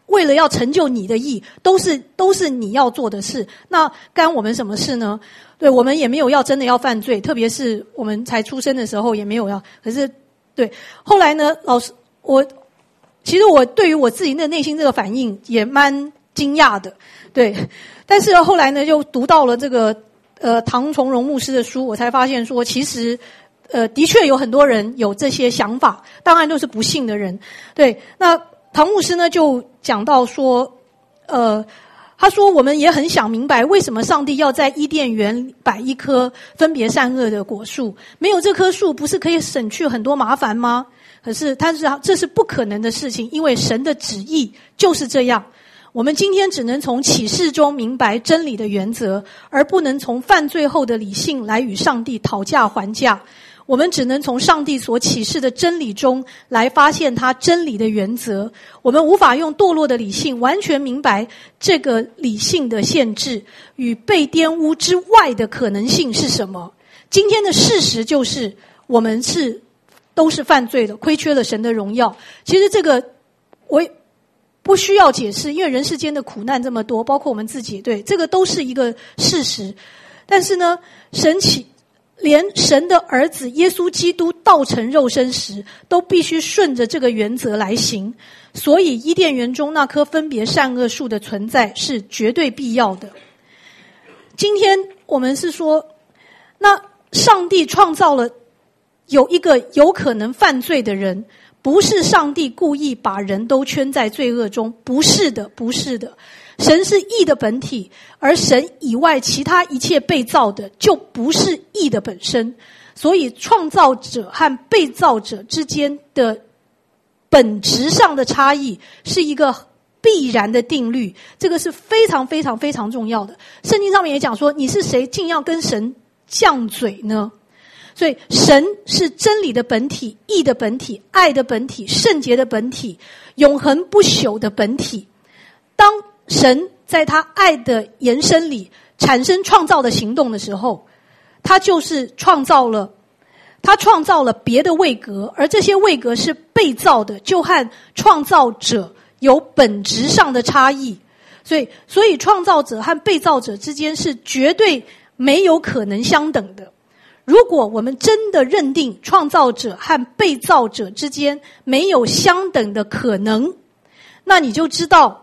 为了要成就你的义，都是你要做的事，那干我们什么事呢？对，我们也没有要真的要犯罪，特别是我们才出生的时候也没有要，可是对，后来呢，老师，其实我对于我自己的内心这个反应也蛮惊讶的，对，但是后来呢，就读到了这个唐崇荣牧师的书，我才发现说，其实的确有很多人有这些想法，当然都是不幸的人，对，那唐牧师呢就讲到说，他说我们也很想明白，为什么上帝要在伊甸园摆一棵分别善恶的果树？没有这棵树，不是可以省去很多麻烦吗？可是这是不可能的事情，因为神的旨意就是这样。我们今天只能从启示中明白真理的原则，而不能从犯罪后的理性来与上帝讨价还价。我们只能从上帝所启示的真理中来发现他真理的原则。我们无法用堕落的理性完全明白这个理性的限制与被玷污之外的可能性是什么。今天的事实就是我们都是犯罪的，亏缺了神的荣耀。其实这个我也不需要解释，因为人世间的苦难这么多，包括我们自己，对，这个都是一个事实。但是呢，连神的儿子耶稣基督道成肉身时，都必须顺着这个原则来行。所以伊甸园中那棵分别善恶树的存在是绝对必要的。今天我们是说，那上帝创造了有一个有可能犯罪的人，不是上帝故意把人都圈在罪恶中，不是的，不是的。神是义的本体，而神以外其他一切被造的就不是义的本身。所以创造者和被造者之间的本质上的差异是一个必然的定律，这个是非常非常非常重要的。圣经上面也讲说，你是谁竟要跟神犟嘴呢？所以神是真理的本体，义的本体，爱的本体，圣洁的本体，永恒不朽的本体。当神在他爱的延伸里产生创造的行动的时候，他就是创造了别的位格，而这些位格是被造的，就和创造者有本质上的差异。所以创造者和被造者之间是绝对没有可能相等的。如果我们真的认定创造者和被造者之间没有相等的可能，那你就知道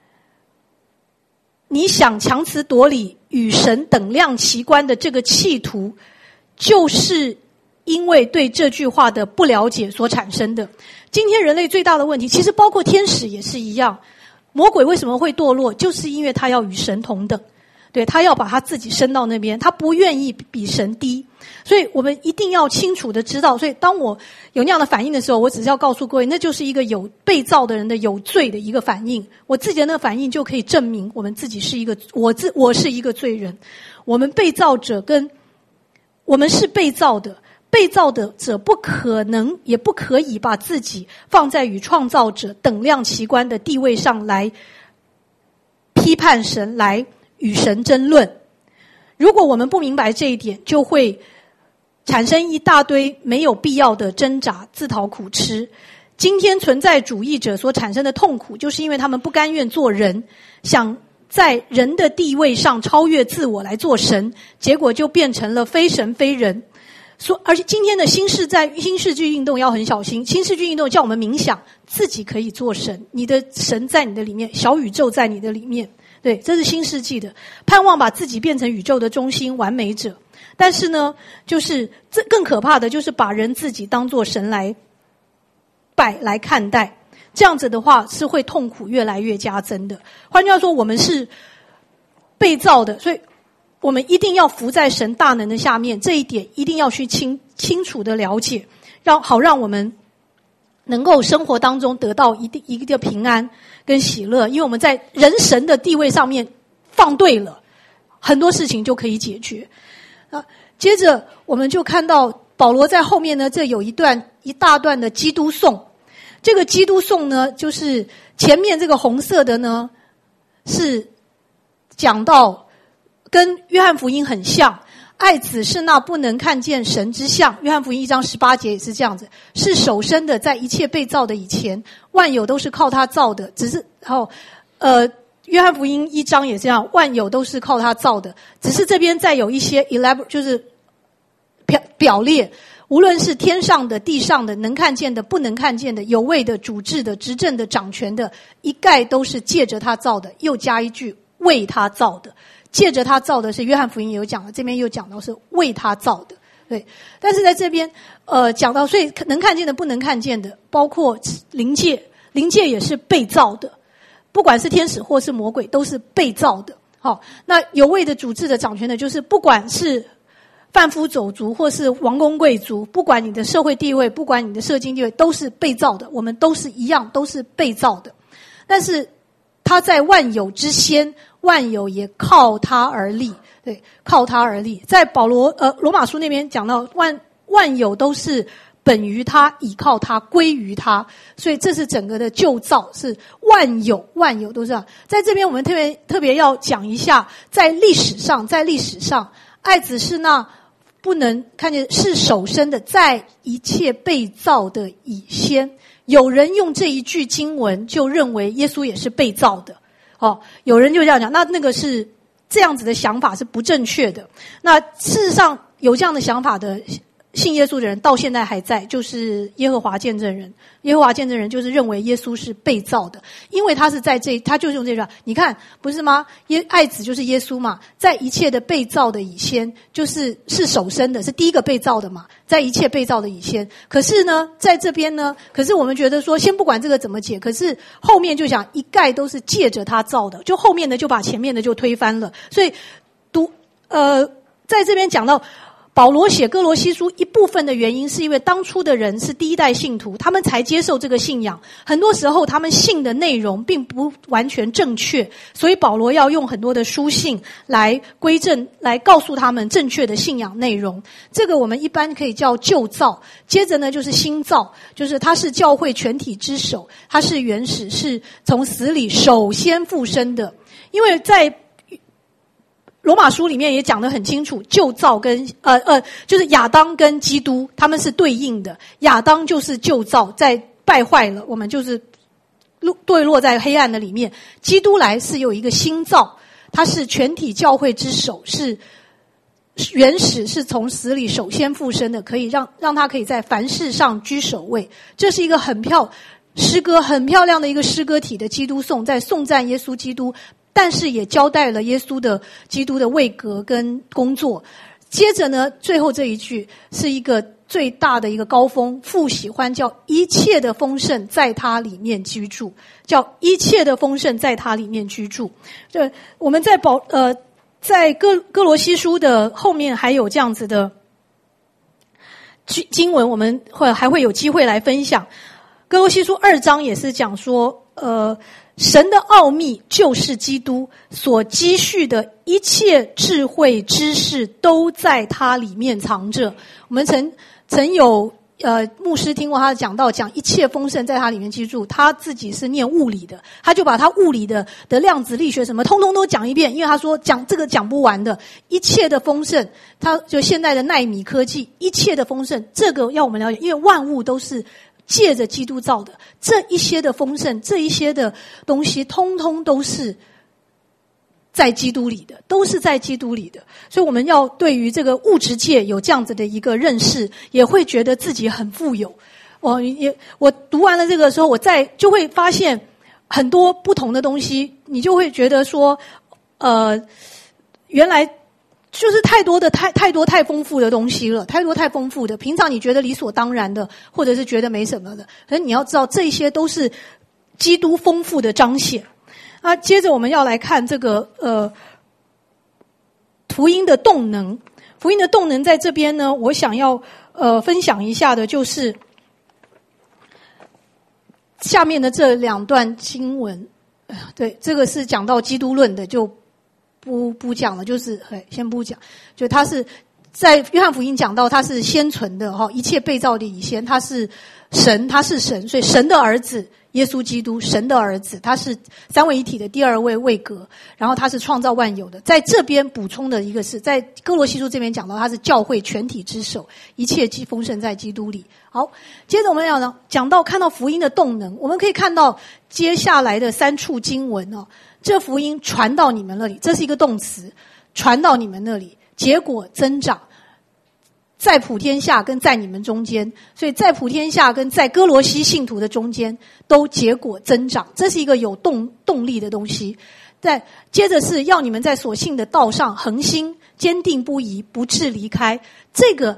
你想强词夺理与神等量齐观的这个企图，就是因为对这句话的不了解所产生的。今天人类最大的问题，其实包括天使也是一样，魔鬼为什么会堕落，就是因为他要与神同等，对，他要把他自己升到那边，他不愿意比神低。所以我们一定要清楚的知道，所以当我有那样的反应的时候，我只是要告诉各位，那就是一个有被造的人的有罪的一个反应。我自己的那个反应就可以证明我们自己是一个我是一个罪人。我们被造者我们是被造的，被造的者不可能也不可以把自己放在与创造者等量齐观的地位上来批判神，来与神争论。如果我们不明白这一点，就会产生一大堆没有必要的挣扎，自讨苦吃。今天存在主义者所产生的痛苦，就是因为他们不甘愿做人，想在人的地位上超越自我来做神，结果就变成了非神非人。而且今天的新世纪运动要很小心，新世纪运动叫我们冥想自己可以做神，你的神在你的里面，小宇宙在你的里面，对，这是新世纪的盼望，把自己变成宇宙的中心完美者。但是呢，就是这更可怕的就是把人自己当作神来拜来看待，这样子的话是会痛苦越来越加增的。换句话说，我们是被造的，所以我们一定要服在神大能的下面，这一点一定要去清楚的了解，让我们能够生活当中得到一个平安跟喜乐。因为我们在人神的地位上面放对了，很多事情就可以解决。接着我们就看到保罗在后面呢，这有一大段的基督颂。这个基督颂呢，就是前面这个红色的呢，是讲到跟约翰福音很像， 爱子是那不能看见神之相，约翰福音1章18节也是这样子，是首生的，在一切被造的以前，万有都是靠他造的，只是约翰福音1章也这样，万有都是靠他造的，只是这边再有一些 elaborate 就是表列，无论是天上的地上的，能看见的不能看见的，有位的主治的执政的掌权的，一概都是借着他造的，又加一句为他造的。借着他造的是约翰福音也有讲了，这边又讲到是为他造的，对。但是在这边讲到，所以能看见的不能看见的，包括灵界，灵界也是被造的，不管是天使或是魔鬼都是被造的。好，那有位的主治的掌权的，就是不管是贩夫走卒或是王公贵族，不管你的社会地位，不管你的社经地位，都是被造的，我们都是一样，都是被造的。但是他在万有之先，万有也靠他而立，对，靠他而立。在罗马书那边讲到万有都是本于他，倚靠他，归于他，所以这是整个的旧造，是万有都是这样。在这边我们特别要讲一下，在历史上，爱子是那不能看见，是首生的，在一切被造的以先。有人用这一句经文就认为耶稣也是被造的，有人就这样讲，那个是这样子的想法是不正确的。那事实上有这样的想法的信耶稣的人到现在还在，就是耶和华见证人。耶和华见证人就是认为耶稣是被造的，因为他是在他就是用这句话，你看不是吗？爱子就是耶稣嘛，在一切的被造的以先，是首生的，是第一个被造的嘛，在一切被造的以先。可是呢，在这边呢，可是我们觉得说，先不管这个怎么解，可是后面就讲一概都是借着他造的，就后面的就把前面的就推翻了。所以在这边讲到保罗写哥罗西书一部分的原因是因为当初的人是第一代信徒，他们才接受这个信仰，很多时候他们信的内容并不完全正确，所以保罗要用很多的书信来归正，来告诉他们正确的信仰内容。这个我们一般可以叫旧造。接着呢就是新造，就是他是教会全体之首，他是原始，是从死里首先复生的。因为在罗马书里面也讲得很清楚，旧造跟就是亚当跟基督他们是对应的。亚当就是旧造，在败坏了，我们就是堕落在黑暗的里面。基督来是有一个新造，他是全体教会之首，是原始，是从死里首先复生的，可以让他可以在凡事上居首位。这是一个很漂亮的一个诗歌体的基督颂，在颂赞耶稣基督，但是也交代了耶稣的基督的位格跟工作。接着呢，最后这一句是一个最大的一个高峰，父喜欢叫一切的丰盛在他里面居住，叫一切的丰盛在他里面居住。我们在哥罗西书的后面还有这样子的经文，我们还会有机会来分享。哥罗西书2章也是讲说神的奥秘就是基督，所积蓄的一切智慧知识都在他里面藏着。我们曾有牧师听过他讲一切丰盛在他里面居住，他自己是念物理的，他就把他物理的量子力学什么通通都讲一遍，因为他说这个讲不完的，一切的丰盛，他就现在的奈米科技，一切的丰盛，这个要我们了解，因为万物都是借着基督造的，这一些的丰盛，这一些的东西通通都是在基督里的，都是在基督里的。所以我们要对于这个物质界有这样子的一个认识，也会觉得自己很富有。我读完了这个时候，就会发现很多不同的东西，你就会觉得说原来就是太多太丰富的东西了，太丰富的，平常你觉得理所当然的，或者是觉得没什么的，可是你要知道这些都是基督丰富的彰显。接着我们要来看这个福音的动能。福音的动能在这边呢，我想要分享一下的就是下面的这2段经文。对，这个是讲到基督论的，就不讲了，就是先不讲。就他是在约翰福音讲到他是先存的一切被造的以先，他是神，所以神的儿子耶稣基督，神的儿子，他是三位一体的第二位位格，然后他是创造万有的。在这边补充的一个是在哥罗西书这边讲到他是教会全体之首，一切丰盛在基督里。好，接着我们要讲到看到福音的动能，我们可以看到接下来的3处经文哦，这福音传到你们那里，这是一个动词，传到你们那里，结果增长。在普天下跟在你们中间，所以在普天下跟在哥罗西信徒的中间都结果增长，这是一个有动力的东西。接着是要你们在所信的道上恒心，坚定不移，不致离开。这个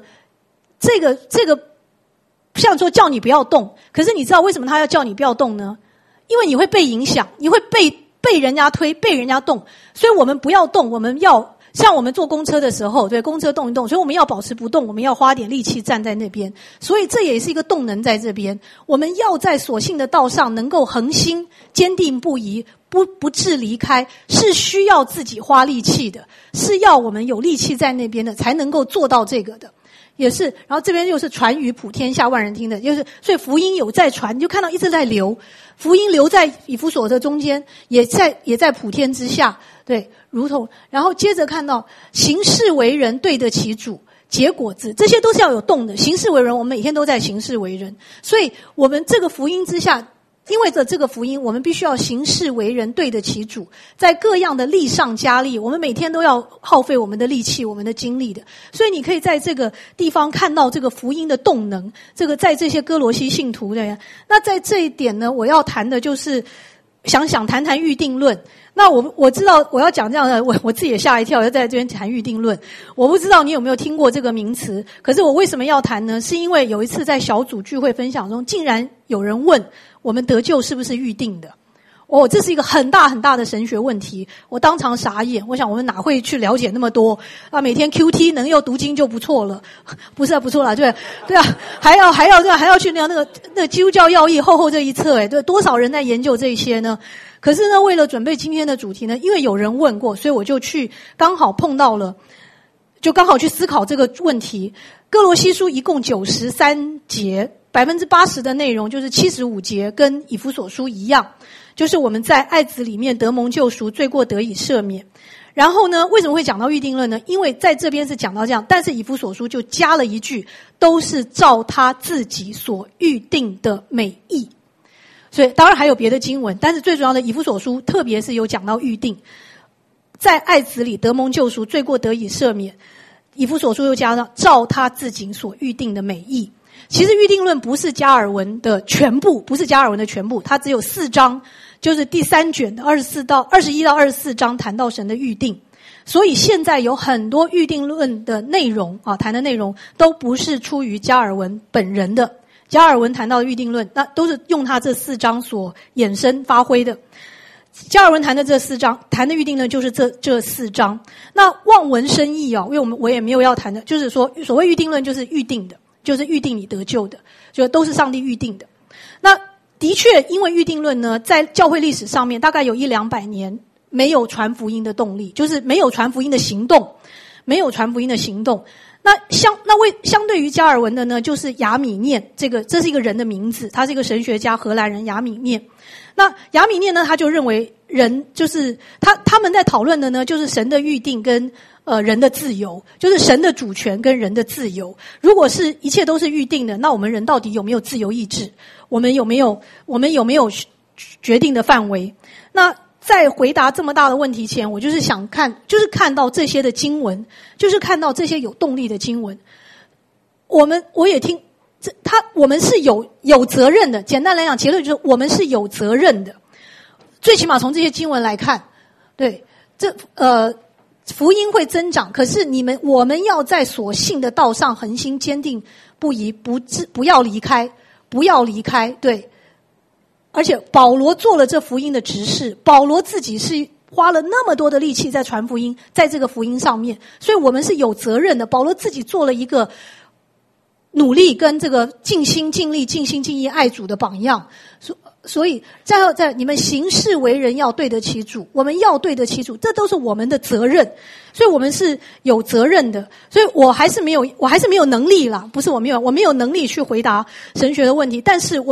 像说叫你不要动，可是你知道为什么他要叫你不要动呢？因为你会被影响，你会被人家推，被人家动，所以我们不要动，我们要像我们坐公车的时候，对，公车动一动，所以我们要保持不动，我们要花点力气站在那边，所以这也是一个动能在这边。我们要在所信的道上能够恒心，坚定不移，不致离开，是需要自己花力气的，是要我们有力气在那边的，才能够做到这个的。也是，然后这边又是传于普天下万人听的，就是所以福音有在传，你就看到一直在流，福音流在以弗所的中间，也在普天之下，对，如同然后接着看到行事为人对得起主，结果子，这些都是要有动的。行事为人，我们每天都在行事为人，所以我们这个福音之下。因为这个福音，我们必须要行事为人对得起主，在各样的力上加力，我们每天都要耗费我们的力气、我们的精力的。所以你可以在这个地方看到这个福音的动能，这个在这些哥罗西信徒的。那在这一点呢，我要谈的就是想谈预定论。那我知道我要讲这样的，我自己也吓一跳，要在这边谈预定论。我不知道你有没有听过这个名词，可是我为什么要谈呢？是因为有一次在小组聚会分享中，竟然有人问我们得救是不是预定的？哦，这是一个很大很大的神学问题，我当场傻眼。我想我们哪会去了解那么多啊？每天 QT 能够读经就不错了，不是啊，不错啦，对啊，还要去那个基督教要义厚这一册，对，多少人在研究这些呢？可是呢，为了准备今天的主题呢，因为有人问过，所以我就刚好碰到了，就刚好去思考这个问题。哥罗西书一共93节，80%的内容就是75节跟以弗所书一样，就是我们在爱子里面得蒙救赎，罪过得以赦免。然后呢，为什么会讲到预定论呢？因为在这边是讲到这样，但是以弗所书就加了一句，都是照他自己所预定的美意。所以当然还有别的经文，但是最主要的以弗所书特别是有讲到预定，在爱子里得蒙救赎，罪过得以赦免。以弗所书又加上照他自己所预定的美意。其实预定论不是加尔文的全部，它只有4章，就是第3卷的21到24章谈到神的预定。所以现在有很多预定论的内容啊，谈的内容都不是出于加尔文本人的。加尔文谈到的预定论，那都是用他这4章所衍生发挥的。加尔文谈的这4章，谈的预定论就是这4章。那望文生义啊，因为我也没有要谈的，就是说所谓预定论就是预定的，就是预定你得救的，就都是上帝预定的。那的确，因为预定论呢，在教会历史上面大概有100-200年没有传福音的动力，就是没有传福音的行动，那相对于加尔文的呢，就是亚米念，这是一个人的名字，他是一个神学家，荷兰人亚米念。那亚米念呢，他就认为人就是他们在讨论的呢，就是神的预定跟人的自由，就是神的主权跟人的自由。如果是一切都是预定的，那我们人到底有没有自由意志？我们有没有决定的范围？那在回答这么大的问题前，我就是想看到这些的经文，就是看到这些有动力的经文。我也听我们是有责任的。简单来讲，结论就是我们是有责任的。最起码从这些经文来看，对，福音会增长，可是我们要在所信的道上恒心坚定不移，不要离开，对。而且保罗做了这福音的执事，保罗自己是花了那么多的力气在传福音，在这个福音上面，所以我们是有责任的。保罗自己做了一个努力跟这个尽心尽力、尽心尽意爱主的榜样。所以在你们行事为人要对得起主，我们要对得起主，这都是我们的责任。所以我们是有责任的。所以我还是没有能力啦，不是我没有能力去回答神学的问题，但是我们是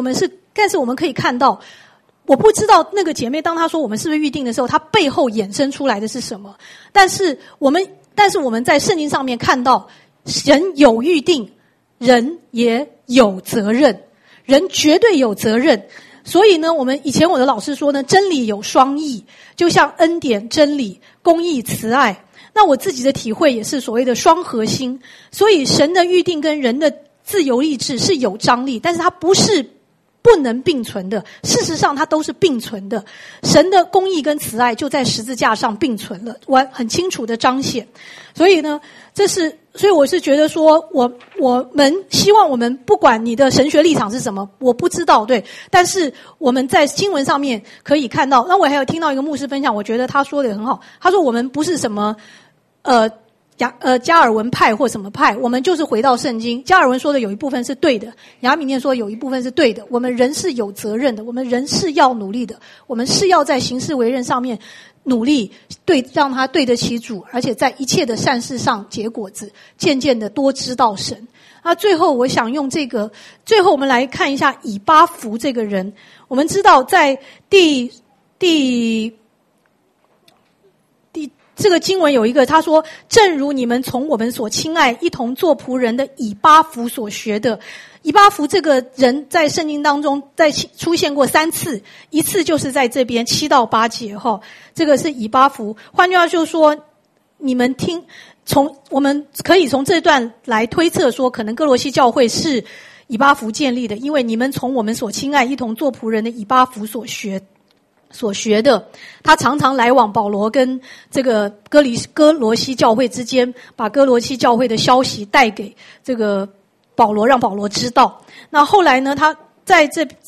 但是我们可以看到，我不知道那个姐妹当她说我们是不是预定的时候，她背后衍生出来的是什么。但是我们在圣经上面看到，人有预定，人也有责任，人绝对有责任。所以呢，以前我的老师说呢，真理有双义，就像恩典、真理、公义、慈爱。那我自己的体会也是所谓的双核心。所以神的预定跟人的自由意志是有张力，但是它不是不能并存的，事实上它都是并存的。神的公义跟慈爱就在十字架上并存了，很清楚的彰显。所以呢，所以我是觉得说，我们希望我们不管你的神学立场是什么，我不知道，对，但是我们在经文上面可以看到。那我还有听到一个牧师分享，我觉得他说的也很好。他说我们不是什么加尔文派或什么派，我们就是回到圣经。加尔文说的有一部分是对的，亚米念说有一部分是对的。我们人是有责任的，我们人是要努力的，我们是要在行事为人上面努力，让他对得起主，而且在一切的善事上结果子，渐渐的多知道神。那最后我想用最后我们来看一下以巴弗这个人。我们知道在这个经文有一个，他说正如你们从我们所亲爱一同做仆人的以巴弗所学的。以巴弗这个人在圣经当中出现过3次，一次就是在这边7到8节这个是以巴弗。换句话就是说，你们我们可以从这段来推测说，可能哥罗西教会是以巴弗建立的，因为你们从我们所亲爱一同做仆人的以巴弗所学的。他常常来往保罗跟这个哥罗西教会之间，把哥罗西教会的消息带给这个保罗，让保罗知道。那后来呢，他在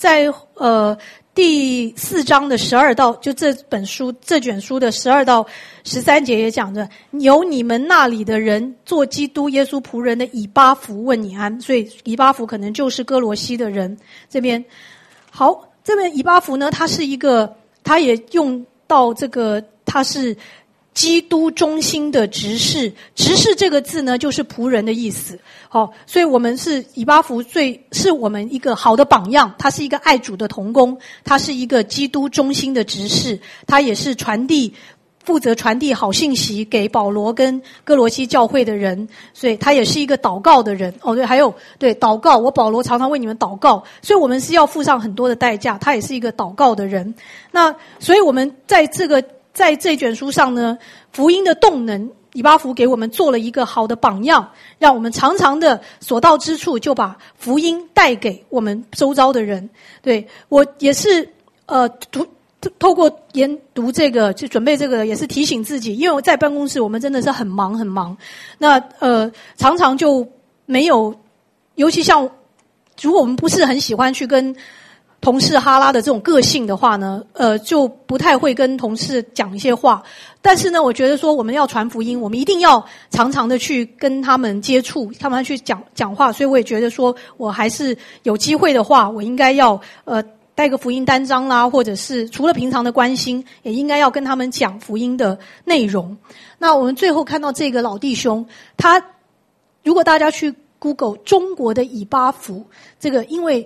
第4章的12到，就这卷书的12到13节也讲着，有你们那里的人做基督耶稣仆人的以巴弗问你安。所以以巴弗可能就是哥罗西的人。这边好，这边以巴弗呢，他也用到这个，他是基督中心的执事。执事这个字呢，就是仆人的意思。所以我们是以巴弗是我们一个好的榜样。他是一个爱主的同工，他是一个基督中心的执事，他也是负责传递好信息给保罗跟哥罗西教会的人，所以他也是一个祷告的人。对，还有对祷告，我保罗常常为你们祷告，所以我们是要付上很多的代价。他也是一个祷告的人。那所以我们在这卷书上呢，福音的动能，以巴弗给我们做了一个好的榜样，让我们常常的所到之处就把福音带给我们周遭的人。对，我也是透过研读这个，去准备这个，也是提醒自己，因为我在办公室我们真的是很忙。那常常就没有，尤其像如果我们不是很喜欢去跟同事哈拉的这种个性的话呢，就不太会跟同事讲一些话。但是呢，我觉得说我们要传福音，我们一定要常常的去跟他们接触，他们去讲话。所以我也觉得说，我还是有机会的话，我应该要带个福音单张啦，或者是除了平常的关心，也应该要跟他们讲福音的内容。那我们最后看到这个老弟兄，如果大家去 Google 中国的以巴弗，这个因为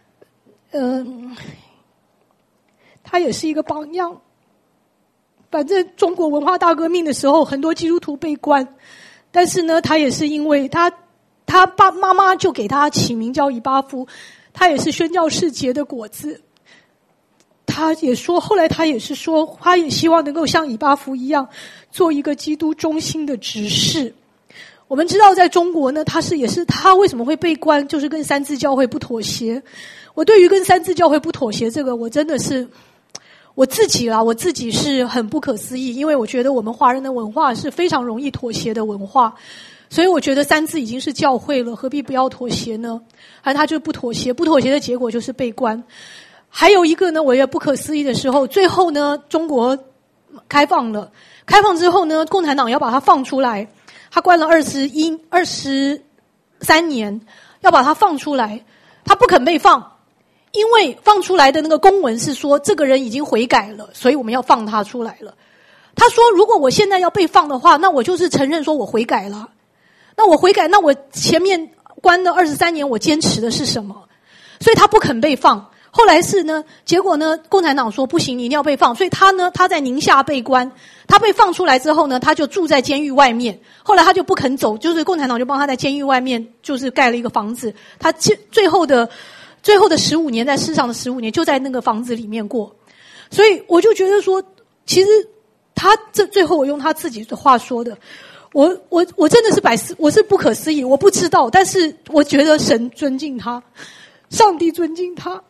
他也是一个榜样。反正中国文化大革命的时候，很多基督徒被关，但是呢，他也是因为他妈妈就给他起名叫以巴弗。他也是宣教士结的果子。他也说，后来他也是说，他也希望能够像以巴弗一样，做一个基督中心的执事。我们知道，在中国呢，他为什么会被关，就是跟三自教会不妥协。我对于跟三自教会不妥协这个，我真的是我自己是很不可思议，因为我觉得我们华人的文化是非常容易妥协的文化。所以我觉得三自已经是教会了，何必不要妥协呢？而他就不妥协的结果就是被关。还有一个呢，我也不可思议的时候，最后呢，中国开放之后呢，共产党要把他放出来，他关了23年，要把他放出来，他不肯被放，因为放出来的那个公文是说这个人已经悔改了，所以我们要放他出来了。他说，如果我现在要被放的话，那我就是承认说我悔改了。那我悔改，那我前面关的23年我坚持的是什么？所以他不肯被放。 后来是呢，结果呢，共产党说不行，你一定要被放，所以他在宁夏被关，他被放出来之后呢，他就住在监狱外面。后来他就不肯走，就是共产党就帮他在监狱外面就是盖了一个房子，他最后的15年，在世上的15年就在那个房子里面过。所以我就觉得说，其实他最后我用他自己的话说的，我真的是我是不可思议，我不知道，但是我觉得神尊敬他，上帝尊敬他。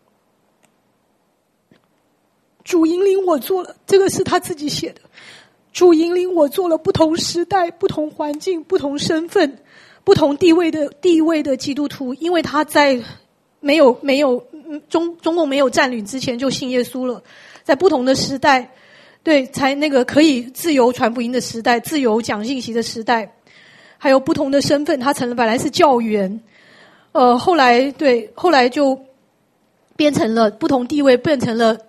主引领我做了，这个是他自己写的。主引领我做了不同时代、不同环境、不同身份、不同地位的基督徒，因为他在没有中共没有占领之前就信耶稣了，在不同的时代，对，才那个可以自由传福音的时代，自由讲信息的时代，还有不同的身份，他本来是教员，后来就变成了不同地位，变成了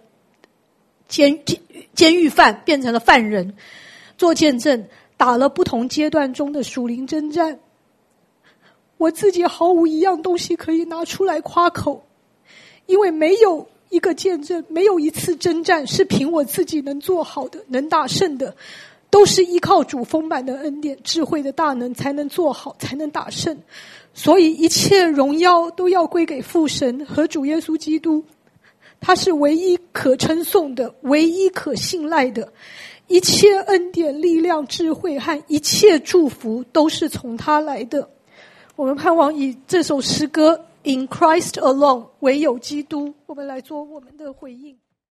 监狱犯，变成了犯人，做见证，打了不同阶段中的属灵征战。我自己毫无一样东西可以拿出来夸口，因为没有一个见证，没有一次征战是凭我自己能做好的，能打胜的，都是依靠主丰满的恩典、智慧的大能才能做好，才能打胜。所以一切荣耀都要归给父神和主耶稣基督，他是唯一可称颂的，唯一可信赖的，一切恩典、力量、智慧和一切祝福都是从他来的。我们盼望以这首诗歌 In Christ Alone 唯有基督，我们来做我们的回应。